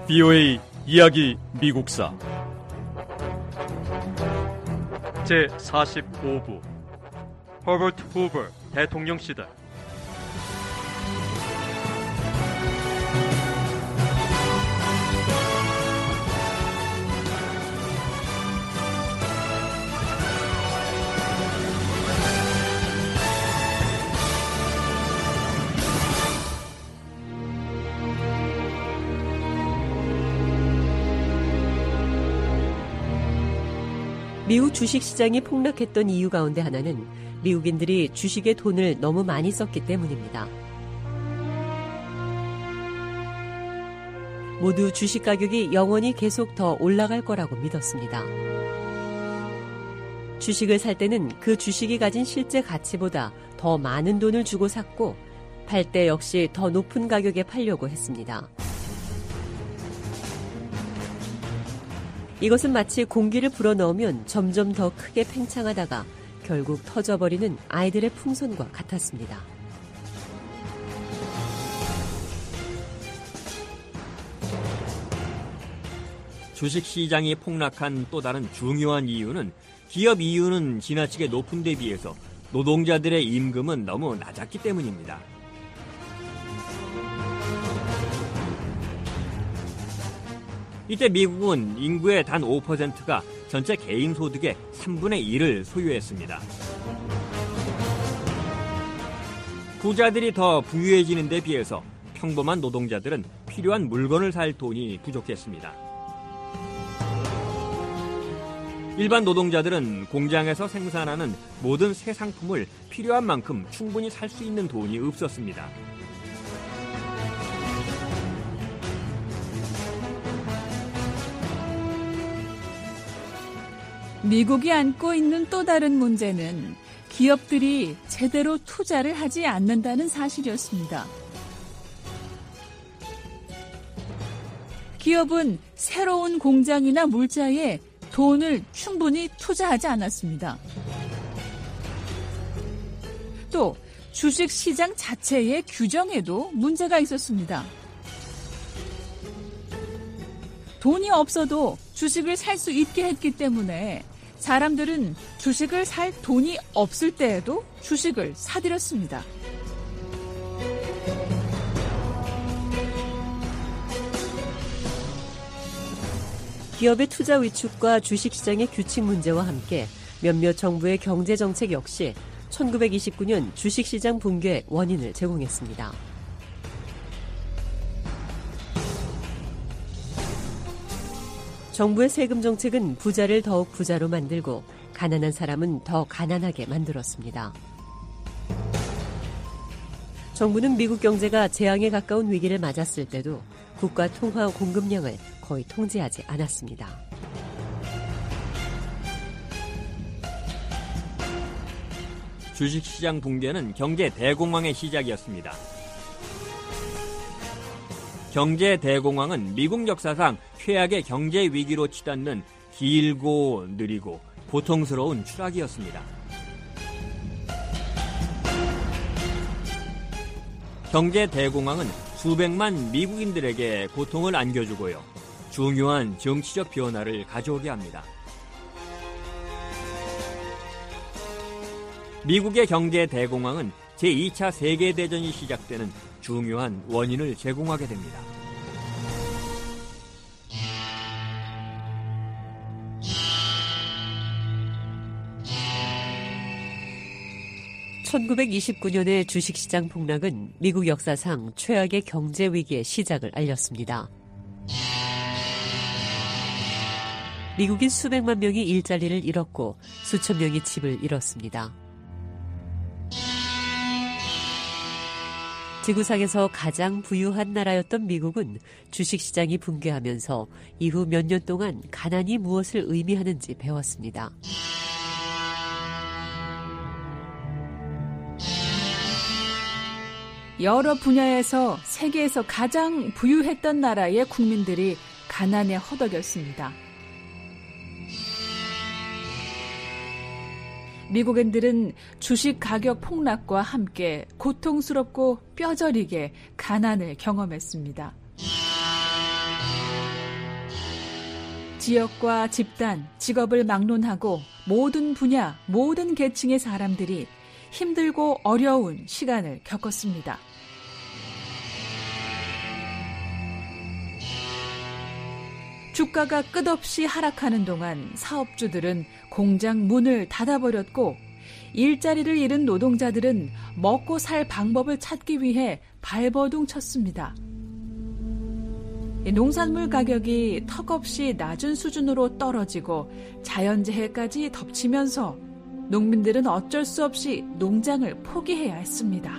BOA 이야기 미국사 제45부 허버트 후버 대통령 시대. 미국 주식시장이 폭락했던 이유 가운데 하나는 미국인들이 주식에 돈을 너무 많이 썼기 때문입니다. 모두 주식 가격이 영원히 계속 더 올라갈 거라고 믿었습니다. 주식을 살 때는 그 주식이 가진 실제 가치보다 더 많은 돈을 주고 샀고, 팔 때 역시 더 높은 가격에 팔려고 했습니다. 이것은 마치 공기를 불어넣으면 점점 더 크게 팽창하다가 결국 터져버리는 아이들의 풍선과 같았습니다. 주식시장이 폭락한 또 다른 중요한 이유는 기업 이윤은 지나치게 높은 데 비해서 노동자들의 임금은 너무 낮았기 때문입니다. 이때 미국은 인구의 단 5%가 전체 개인 소득의 3분의 1을 소유했습니다. 부자들이 더 부유해지는 데 비해서 평범한 노동자들은 필요한 물건을 살 돈이 부족했습니다. 일반 노동자들은 공장에서 생산하는 모든 새 상품을 필요한 만큼 충분히 살 수 있는 돈이 없었습니다. 미국이 안고 있는 또 다른 문제는 기업들이 제대로 투자를 하지 않는다는 사실이었습니다. 기업은 새로운 공장이나 물자에 돈을 충분히 투자하지 않았습니다. 또 주식시장 자체의 규정에도 문제가 있었습니다. 돈이 없어도 주식을 살 수 있게 했기 때문에 사람들은 주식을 살 돈이 없을 때에도 주식을 사들였습니다. 기업의 투자 위축과 주식시장의 규칙 문제와 함께 몇몇 정부의 경제정책 역시 1929년 주식시장 붕괴의 원인을 제공했습니다. 정부의 세금 정책은 부자를 더욱 부자로 만들고 가난한 사람은 더 가난하게 만들었습니다. 정부는 미국 경제가 재앙에 가까운 위기를 맞았을 때도 국가 통화 공급량을 거의 통제하지 않았습니다. 주식시장 붕괴는 경제 대공황의 시작이었습니다. 경제 대공황은 미국 역사상 최악의 경제 위기로 치닫는 길고 느리고 고통스러운 추락이었습니다. 경제 대공황은 수백만 미국인들에게 고통을 안겨주고요, 중요한 정치적 변화를 가져오게 합니다. 미국의 경제 대공황은 제2차 세계대전이 시작되는 중요한 원인을 제공하게 됩니다. (1929년의) 주식시장 폭락은 미국 역사상 최악의 경제 위기의 시작을 알렸습니다. 미국인 수백만 명이 일자리를 잃었고 수천 명이 집을 잃었습니다. 지구상에서 가장 부유한 나라였던 미국은 주식시장이 붕괴하면서 이후 몇 년 동안 가난이 무엇을 의미하는지 배웠습니다. 여러 분야에서 세계에서 가장 부유했던 나라의 국민들이 가난에 허덕였습니다. 미국인들은 주식 가격 폭락과 함께 고통스럽고 뼈저리게 가난을 경험했습니다. 지역과 집단, 직업을 막론하고 모든 분야, 모든 계층의 사람들이 힘들고 어려운 시간을 겪었습니다. 주가가 끝없이 하락하는 동안 사업주들은 공장 문을 닫아버렸고 일자리를 잃은 노동자들은 먹고 살 방법을 찾기 위해 발버둥 쳤습니다. 농산물 가격이 턱없이 낮은 수준으로 떨어지고 자연재해까지 덮치면서 농민들은 어쩔 수 없이 농장을 포기해야 했습니다.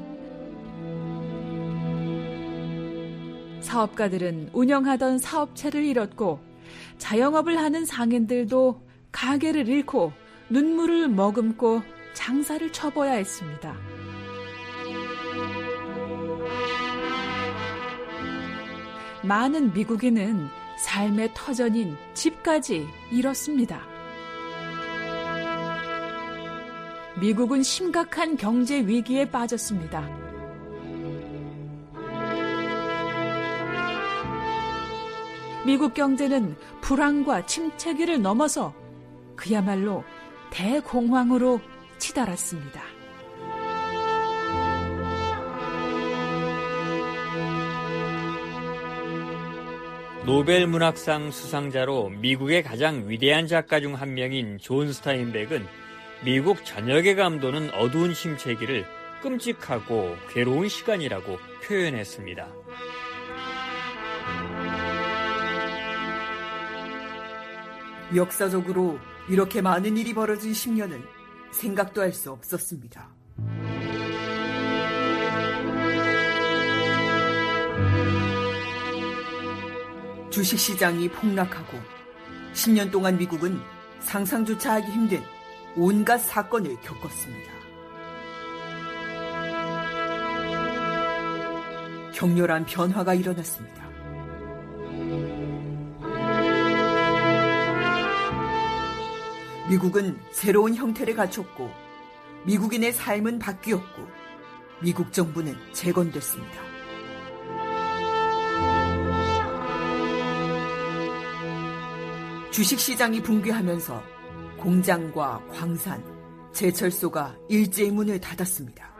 사업가들은 운영하던 사업체를 잃었고 자영업을 하는 상인들도 가게를 잃고 눈물을 머금고 장사를 쳐봐야 했습니다. 많은 미국인은 삶의 터전인 집까지 잃었습니다. 미국은 심각한 경제 위기에 빠졌습니다. 미국 경제는 불황과 침체기를 넘어서 그야말로 대공황으로 치달았습니다. 노벨 문학상 수상자로 미국의 가장 위대한 작가 중 한 명인 존 스타인백은 미국 전역에 감도는 어두운 침체기를 끔찍하고 괴로운 시간이라고 표현했습니다. 역사적으로 이렇게 많은 일이 벌어진 10년은 생각도 할 수 없었습니다. 주식시장이 폭락하고 10년 동안 미국은 상상조차 하기 힘든 온갖 사건을 겪었습니다. 격렬한 변화가 일어났습니다. 미국은 새로운 형태를 갖췄고 미국인의 삶은 바뀌었고 미국 정부는 재건됐습니다. 주식시장이 붕괴하면서 공장과 광산, 제철소가 일제히 문을 닫았습니다.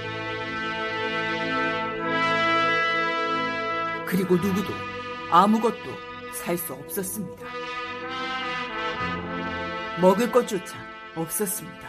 그리고 누구도 아무것도 살 수 없었습니다. 먹을 것조차 없었습니다.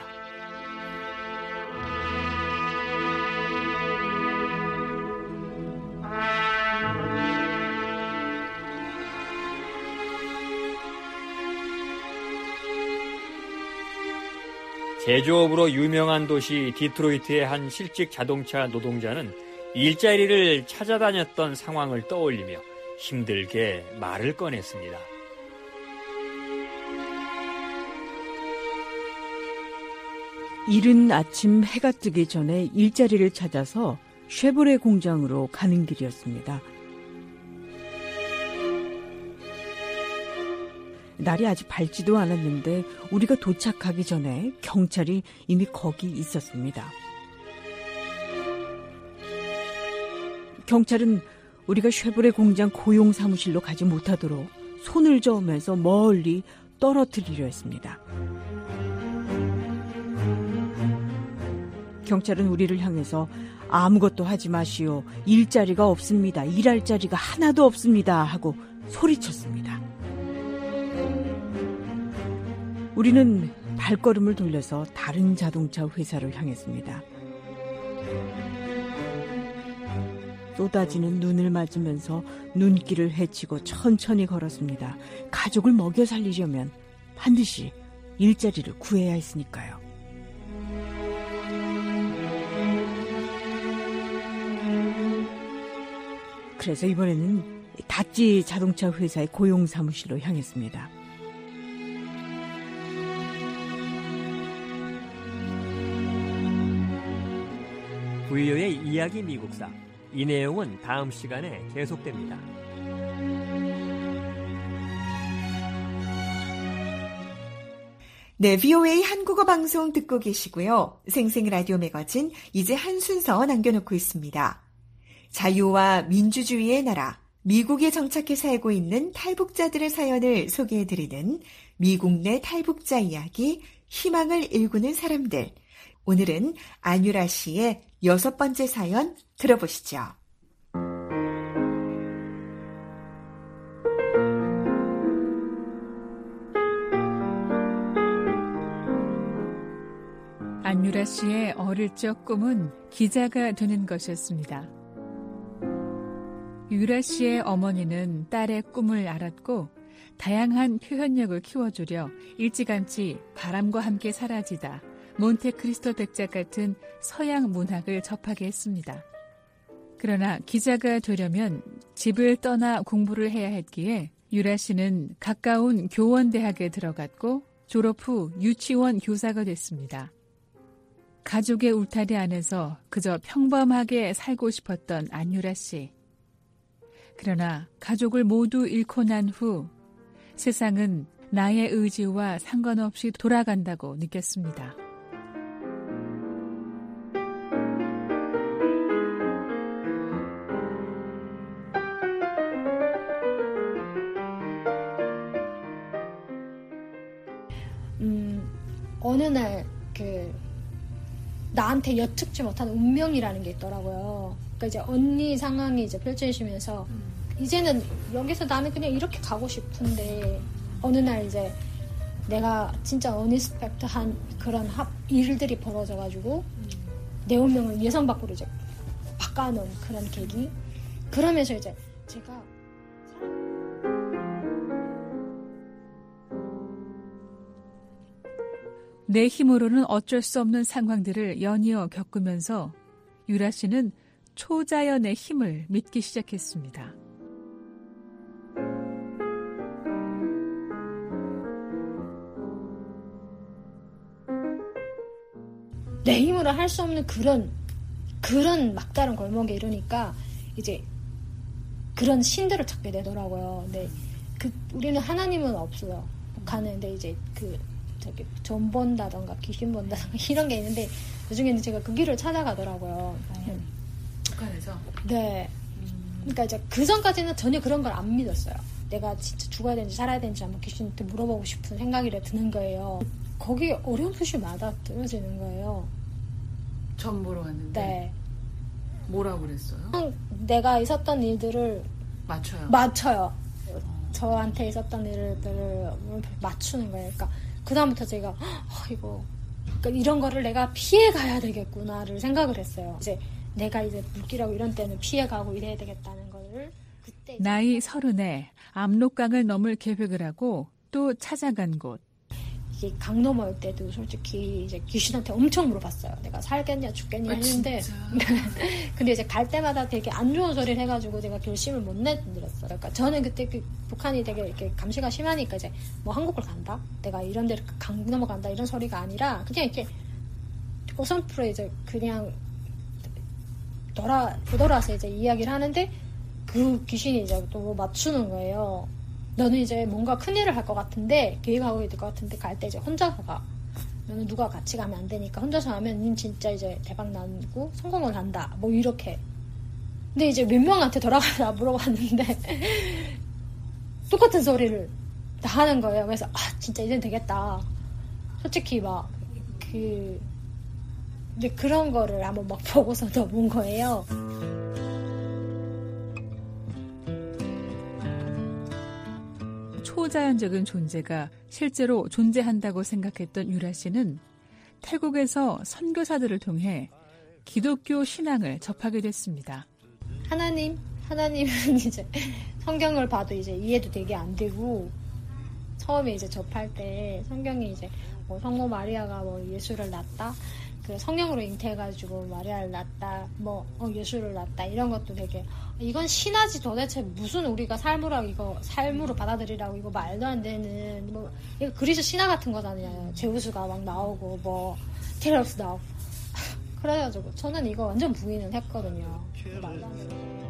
제조업으로 유명한 도시 디트로이트의 한 실직 자동차 노동자는 일자리를 찾아다녔던 상황을 떠올리며 힘들게 말을 꺼냈습니다. 이른 아침 해가 뜨기 전에 일자리를 찾아서 쉐보레 공장으로 가는 길이었습니다. 날이 아직 밝지도 않았는데 우리가 도착하기 전에 경찰이 이미 거기 있었습니다. 경찰은 우리가 쉐보레 공장 고용 사무실로 가지 못하도록 손을 저으면서 멀리 떨어뜨리려 했습니다. 경찰은 우리를 향해서 아무것도 하지 마시오. 일자리가 없습니다. 일할 자리가 하나도 없습니다. 하고 소리쳤습니다. 우리는 발걸음을 돌려서 다른 자동차 회사를 향했습니다. 쏟아지는 눈을 맞으면서 눈길을 헤치고 천천히 걸었습니다. 가족을 먹여 살리려면 반드시 일자리를 구해야 했으니까요. 그래서 이번에는 다찌 자동차 회사의 고용 사무실로 향했습니다. VO의 이야기 미국사. 이 내용은 다음 시간에 계속됩니다. 네, VOA 한국어 방송 듣고 계시고요. 생생라디오 매거진 이제 한 순서 남겨놓고 있습니다. 자유와 민주주의의 나라 미국에 정착해 살고 있는 탈북자들의 사연을 소개해드리는 미국 내 탈북자 이야기, 희망을 일구는 사람들. 오늘은 안유라 씨의 6번째 사연 들어보시죠. 안유라 씨의 어릴 적 꿈은 기자가 되는 것이었습니다. 유라 씨의 어머니는 딸의 꿈을 알았고 다양한 표현력을 키워주려 일찌감치 바람과 함께 사라지다 몬테크리스토 백작 같은 서양 문학을 접하게 했습니다. 그러나 기자가 되려면 집을 떠나 공부를 해야 했기에 유라 씨는 가까운 교원대학에 들어갔고 졸업 후 유치원 교사가 됐습니다. 가족의 울타리 안에서 그저 평범하게 살고 싶었던 안유라 씨. 그러나 가족을 모두 잃고 난 후 세상은 나의 의지와 상관없이 돌아간다고 느꼈습니다. 어느 날 나한테 여쭙지 못한 운명이라는 게 있더라고요. 그러니까 이제 언니 상황이 이제 펼쳐지면서 이제는 여기서 나는 그냥 이렇게 가고 싶은데 어느 날 이제 내가 진짜 어니스펙트한 그런 일들이 벌어져가지고 내 운명을 예상 밖으로 이제 바꿔놓은 그런 계기. 그러면서 이제 제가 내 힘으로는 어쩔 수 없는 상황들을 연이어 겪으면서 유라 씨는 초자연의 힘을 믿기 시작했습니다. 내 힘으로 할 수 없는 그런 막다른 골목에 이르니까 이제 그런 신들을 찾게 되더라고요. 근데 우리는 하나님은 없어요. 북한은. 근데 이제 점 본다던가 귀신 본다던가 이런 게 있는데 나중에는 제가 그 길을 찾아가더라고요. 북한에서? 네. 그러니까 이제 그 전까지는 전혀 그런 걸 안 믿었어요. 내가 진짜 죽어야 되는지 살아야 되는지 한번 귀신한테 물어보고 싶은 생각이 드는 거예요. 거기 어렴풋이 맞아 떨어지는 거예요. 점 보러 갔는데? 네. 뭐라고 그랬어요? 내가 있었던 일들을 맞춰요. 저한테 있었던 일들을 맞추는 거예요. 그러니까 그다음부터 제가 그러니까 이런 거를 내가 피해가야 되겠구나를 생각을 했어요. 이제 내가 이제 물길하고 이런 때는 피해가고 이래야 되겠다는 거를 그때 나이 30에 압록강을 넘을 계획을 하고 또 찾아간 곳. 이게 강 넘어올 때도 솔직히 이제 귀신한테 엄청 물어봤어요. 내가 살겠냐 죽겠냐 했는데 근데 이제 갈 때마다 되게 안 좋은 소리를 해가지고 제가 결심을 못 내드렸어요. 그러니까 저는 그때 북한이 되게 이렇게 감시가 심하니까 이제 뭐 한국을 간다, 내가 이런 데를 강 넘어간다 이런 소리가 아니라 그냥 이렇게 고성프로 이제 그냥 되돌아서 이제 이야기를 하는데 그 귀신이 이제 또 맞추는 거예요. 너는 이제 뭔가 큰일을 할 것 같은데, 계획하고 있을 것 같은데, 갈 때 이제 혼자서 가. 너는 누가 같이 가면 안 되니까, 혼자서 가면 닌 진짜 이제 대박 나고 성공을 한다. 뭐 이렇게. 근데 이제 몇 명한테 돌아가서 물어봤는데, 똑같은 소리를 다 하는 거예요. 그래서, 진짜 이젠 되겠다. 솔직히 근데 그런 거를 한번 막 보고서 넣어본 거예요. 초자연적인 존재가 실제로 존재한다고 생각했던 유라 씨는 태국에서 선교사들을 통해 기독교 신앙을 접하게 됐습니다. 하나님은 이제 성경을 봐도 이제 이해도 되게 안 되고, 처음에 이제 접할 때 성경이 이제 뭐 성모 마리아가 뭐 예수를 낳았다, 그 성령으로 잉태해가지고 마리아를 낳았다, 예수를 낳았다, 이런 것도 되게 이건 신화지 도대체 무슨 우리가 삶으로 받아들이라고 이거 말도 안 되는 이거 그리스 신화 같은 거잖아요. 제우스가 막 나오고 테레우스 나오고 그래가지고 저는 이거 완전 부인을 했거든요. 말도 안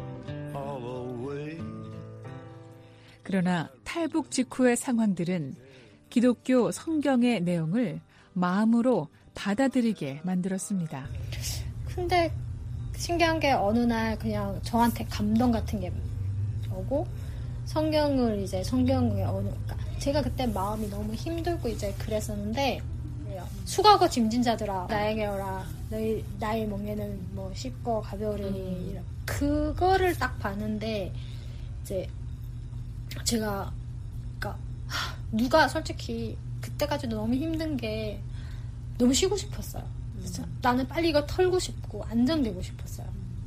되는. 그러나 탈북 직후의 상황들은 기독교 성경의 내용을 마음으로 받아들이게 만들었습니다. 근데 신기한 게 어느 날 그냥 저한테 감동 같은 게 거고 성경을 이제 성경에 그러니까 제가 그때 마음이 너무 힘들고 이제 그랬었는데 수고하고 짐진 자들아 나에게 오라 나의 멍에는 뭐 쉽고 가벼우리니 그거를 딱 봤는데 이제 제가 그러니까 누가 솔직히 그때까지도 너무 힘든 게 너무 쉬고 싶었어요. 그래서 나는 빨리 이거 털고 싶고 안정되고 싶었어요.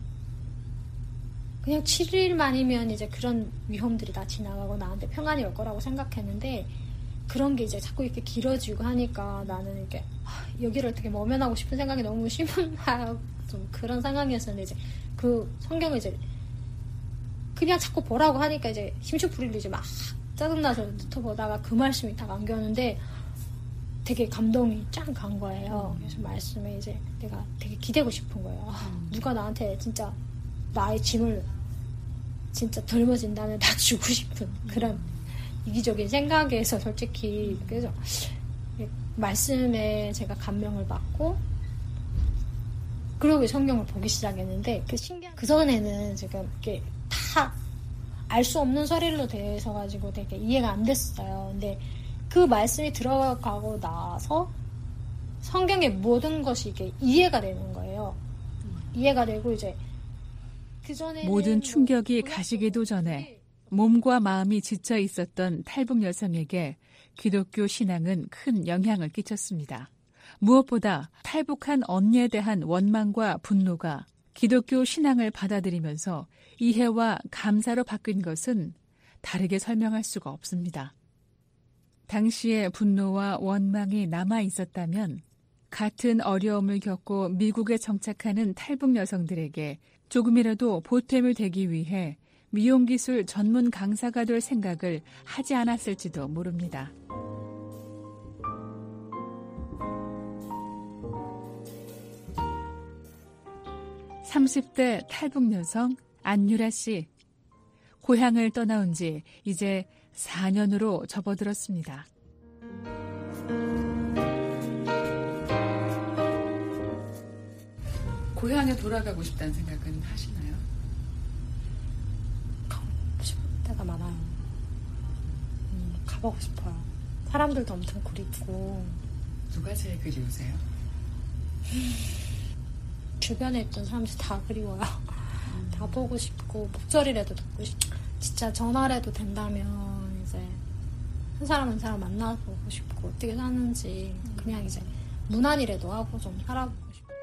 그냥 7일만이면 이제 그런 위험들이 다 지나가고 나한테 평안이 올 거라고 생각했는데 그런 게 이제 자꾸 이렇게 길어지고 하니까 나는 이렇게 여기를 어떻게 모면하고 싶은 생각이 너무 심한 좀 그런 상황이었었는데 이제 그 성경을 이제 그냥 자꾸 보라고 하니까 이제 심술부리를 이제 막 짜증나서 보다가 그 말씀이 딱 안겼는데 되게 감동이 쫙 간 거예요. 그래서 말씀에 이제 내가 되게 기대고 싶은 거예요. 누가 나한테 진짜 나의 짐을 진짜 덜머진 다음에 다 주고 싶은 그런 이기적인 생각에서 솔직히 그래서 말씀에 제가 감명을 받고 그러고 성경을 보기 시작했는데 그 신기한 그 전에는 지금 이렇게 다 알 수 없는 소리로 대해서 가지고 되게 이해가 안 됐어요. 근데 그 말씀이 들어가고 나서 성경의 모든 것이 이게 이해가 되는 거예요. 이해가 되고 이제 그 전에 모든 충격이 가시기도 전에 몸과 마음이 지쳐 있었던 탈북 여성에게 기독교 신앙은 큰 영향을 끼쳤습니다. 무엇보다 탈북한 언니에 대한 원망과 분노가 기독교 신앙을 받아들이면서 이해와 감사로 바뀐 것은 다르게 설명할 수가 없습니다. 당시의 분노와 원망이 남아 있었다면 같은 어려움을 겪고 미국에 정착하는 탈북 여성들에게 조금이라도 보탬이 되기 위해 미용기술 전문 강사가 될 생각을 하지 않았을지도 모릅니다. (30대) 탈북 여성 안유라 씨. 고향을 떠나온 지 이제 4년으로 접어들었습니다. 고향에 돌아가고 싶다는 생각은 하시나요? 가고 싶을 때가 많아요. 가보고 싶어요. 사람들도 엄청 그립고. 누가 제일 그리우세요? 주변에 있던 사람들 다 그리워요. 다 보고 싶고 목소리라도 듣고 싶고 진짜 전화라도 된다면 이제 한 사람 만나보고 싶고 어떻게 사는지 그냥 이제 무난이라도 하고 좀 살아보고 싶어요.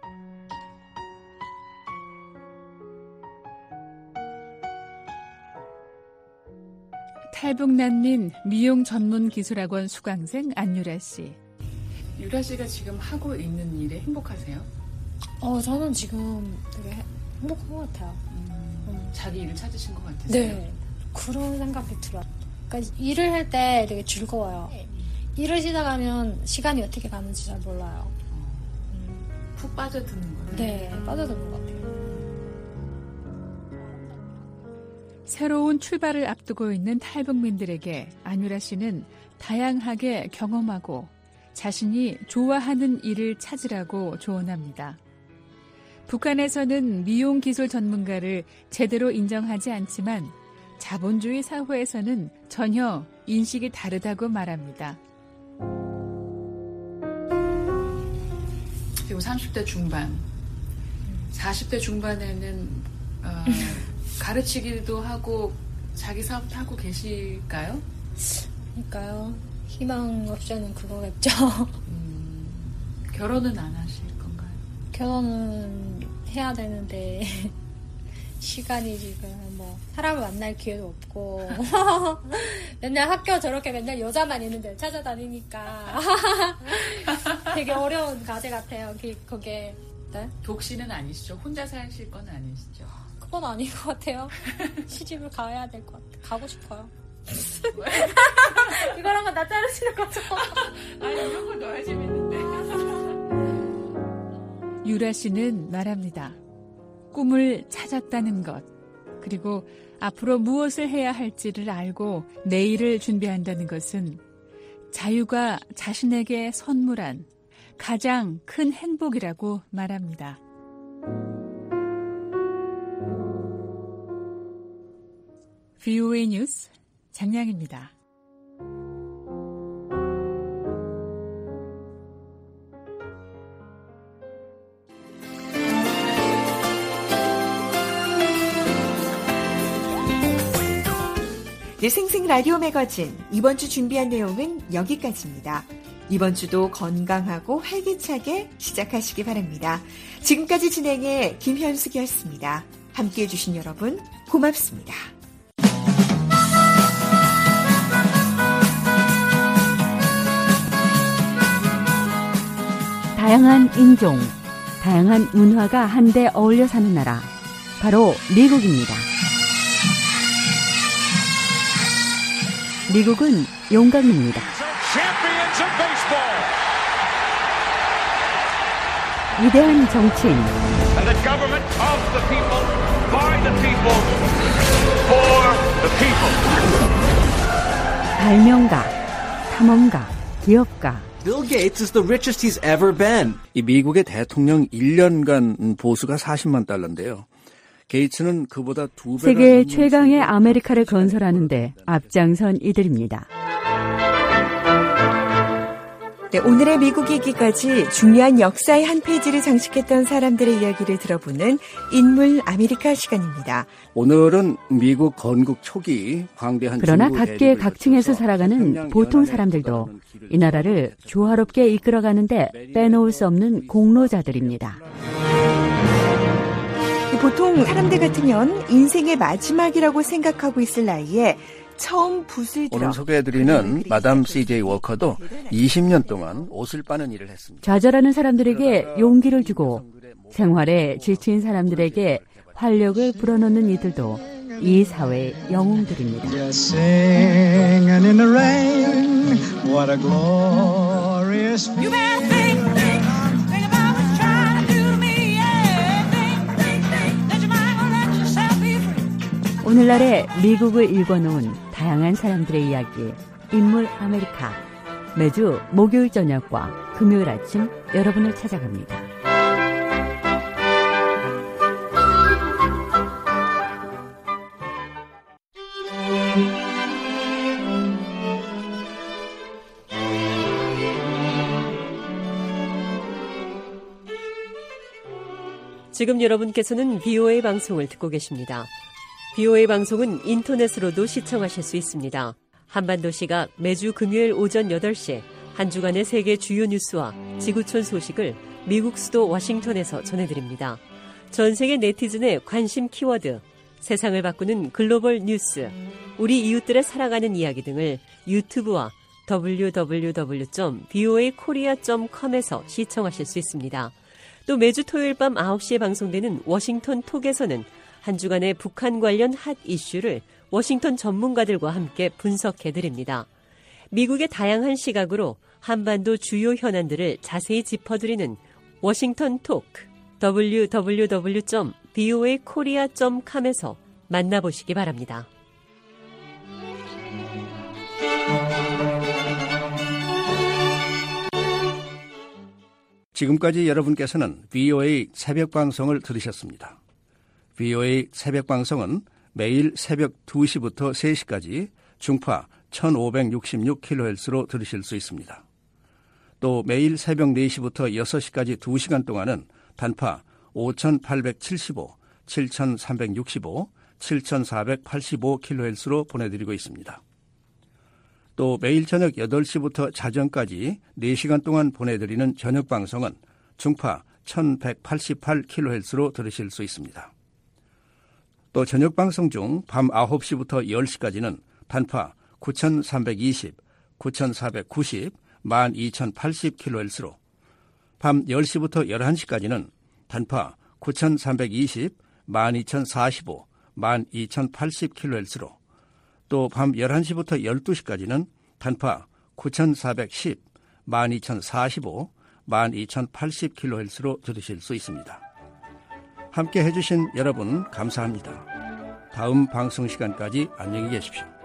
탈북 난민 미용 전문 기술학원 수강생 안유라 씨. 유라 씨가 지금 하고 있는 일에 행복하세요? 저는 지금 되게 행복한 것 같아요. 자기 일을 찾으신 것 같으세요? 네. 그런 생각이 들어요. 그러니까 일을 할 때 되게 즐거워요. 일을 시작하면 시간이 어떻게 가는지 잘 몰라요. 푹 빠져드는 거예요? 네, 빠져드는 것 같아요. 새로운 출발을 앞두고 있는 탈북민들에게 안유라 씨는 다양하게 경험하고 자신이 좋아하는 일을 찾으라고 조언합니다. 북한에서는 미용 기술 전문가를 제대로 인정하지 않지만 자본주의 사회에서는 전혀 인식이 다르다고 말합니다. 지금 30대 중반, 40대 중반에는 가르치기도 하고 자기 사업도 하고 계실까요? 그러니까요. 희망 옵션은 그거겠죠. 결혼은 안 하실 건가요? 결혼은 해야 되는데 시간이 지금 뭐 사람을 만날 기회도 없고 맨날 학교 저렇게 맨날 여자만 있는 데 찾아다니니까 되게 어려운 과제 같아요. 그게 네? 독신은 아니시죠? 혼자 사실 건 아니시죠? 그건 아닌 것 같아요. 시집을 가야 될 것 같아요. 가고 싶어요. 이거랑은 나 자르시는 거죠? 아니 이런 거 너무 재밌는데. 유라 씨는 말합니다. 꿈을 찾았다는 것, 그리고 앞으로 무엇을 해야 할지를 알고 내일을 준비한다는 것은 자유가 자신에게 선물한 가장 큰 행복이라고 말합니다. VOA 뉴스 장량입니다. 네, 생생 라디오 매거진 이번 주 준비한 내용은 여기까지입니다. 이번 주도 건강하고 활기차게 시작하시기 바랍니다. 지금까지 진행의 김현숙이었습니다. 함께해 주신 여러분 고맙습니다. 다양한 인종, 다양한 문화가 한데 어울려 사는 나라, 바로 미국입니다. 미국은 용광입니다. 위대한 정치인, 발명가, 탐험가, 기업가. Bill Gates is the richest he's ever been. 이 미국의 대통령 1년간 보수가 40만 달러인데요. 게이츠는 그보다 2배나 세계 최강의 아메리카를 건설하는데 앞장선 이들입니다. 네, 오늘의 미국 얘기까지 중요한 역사의 한 페이지를 장식했던 사람들의 이야기를 들어보는 인물 아메리카 시간입니다. 오늘은 미국 건국 초기 광대한 그러나 각계 각층에서 살아가는 보통 사람들도 이 나라를 조화롭게 이끌어가는데 빼놓을 수 없는 공로자들입니다. 보통 사람들 같으면 인생의 마지막이라고 생각하고 있을 나이에 처음 붓을 들어 오늘 소개해드리는 마담 C.J. 워커도 20년 동안 옷을 빠는 일을 했습니다. 좌절하는 사람들에게 용기를 주고 생활에 지친 사람들에게 활력을 불어넣는 이들도 이 사회의 영웅들입니다. 오늘날의 미국을 읽어놓은 다양한 사람들의 이야기, 인물 아메리카. 매주 목요일 저녁과 금요일 아침 여러분을 찾아갑니다. 지금 여러분께서는 VOA 방송을 듣고 계십니다. VOA 방송은 인터넷으로도 시청하실 수 있습니다. 한반도 시각 매주 금요일 오전 8시 한 주간의 세계 주요 뉴스와 지구촌 소식을 미국 수도 워싱턴에서 전해드립니다. 전 세계 네티즌의 관심 키워드, 세상을 바꾸는 글로벌 뉴스, 우리 이웃들의 살아가는 이야기 등을 유튜브와 www.voakorea.com에서 시청하실 수 있습니다. 또 매주 토요일 밤 9시에 방송되는 워싱턴 톡에서는 한 주간의 북한 관련 핫 이슈를 워싱턴 전문가들과 함께 분석해드립니다. 미국의 다양한 시각으로 한반도 주요 현안들을 자세히 짚어드리는 워싱턴 톡, www.voakorea.com에서 만나보시기 바랍니다. 지금까지 여러분께서는 VOA 새벽 방송을 들으셨습니다. VOA 새벽 방송은 매일 새벽 2시부터 3시까지 중파 1566kHz로 들으실 수 있습니다. 또 매일 새벽 4시부터 6시까지 2시간 동안은 단파 5875, 7365, 7485kHz로 보내드리고 있습니다. 또 매일 저녁 8시부터 자정까지 4시간 동안 보내드리는 저녁 방송은 중파 1188kHz로 들으실 수 있습니다. 또 저녁 방송 중 밤 9시부터 10시까지는 단파 9320, 9490, 12080kHz로 밤 10시부터 11시까지는 단파 9320, 12045, 12080kHz로 또 밤 11시부터 12시까지는 단파 9410, 12045, 12080kHz로 들으실 수 있습니다. 함께 해주신 여러분 감사합니다. 다음 방송 시간까지 안녕히 계십시오.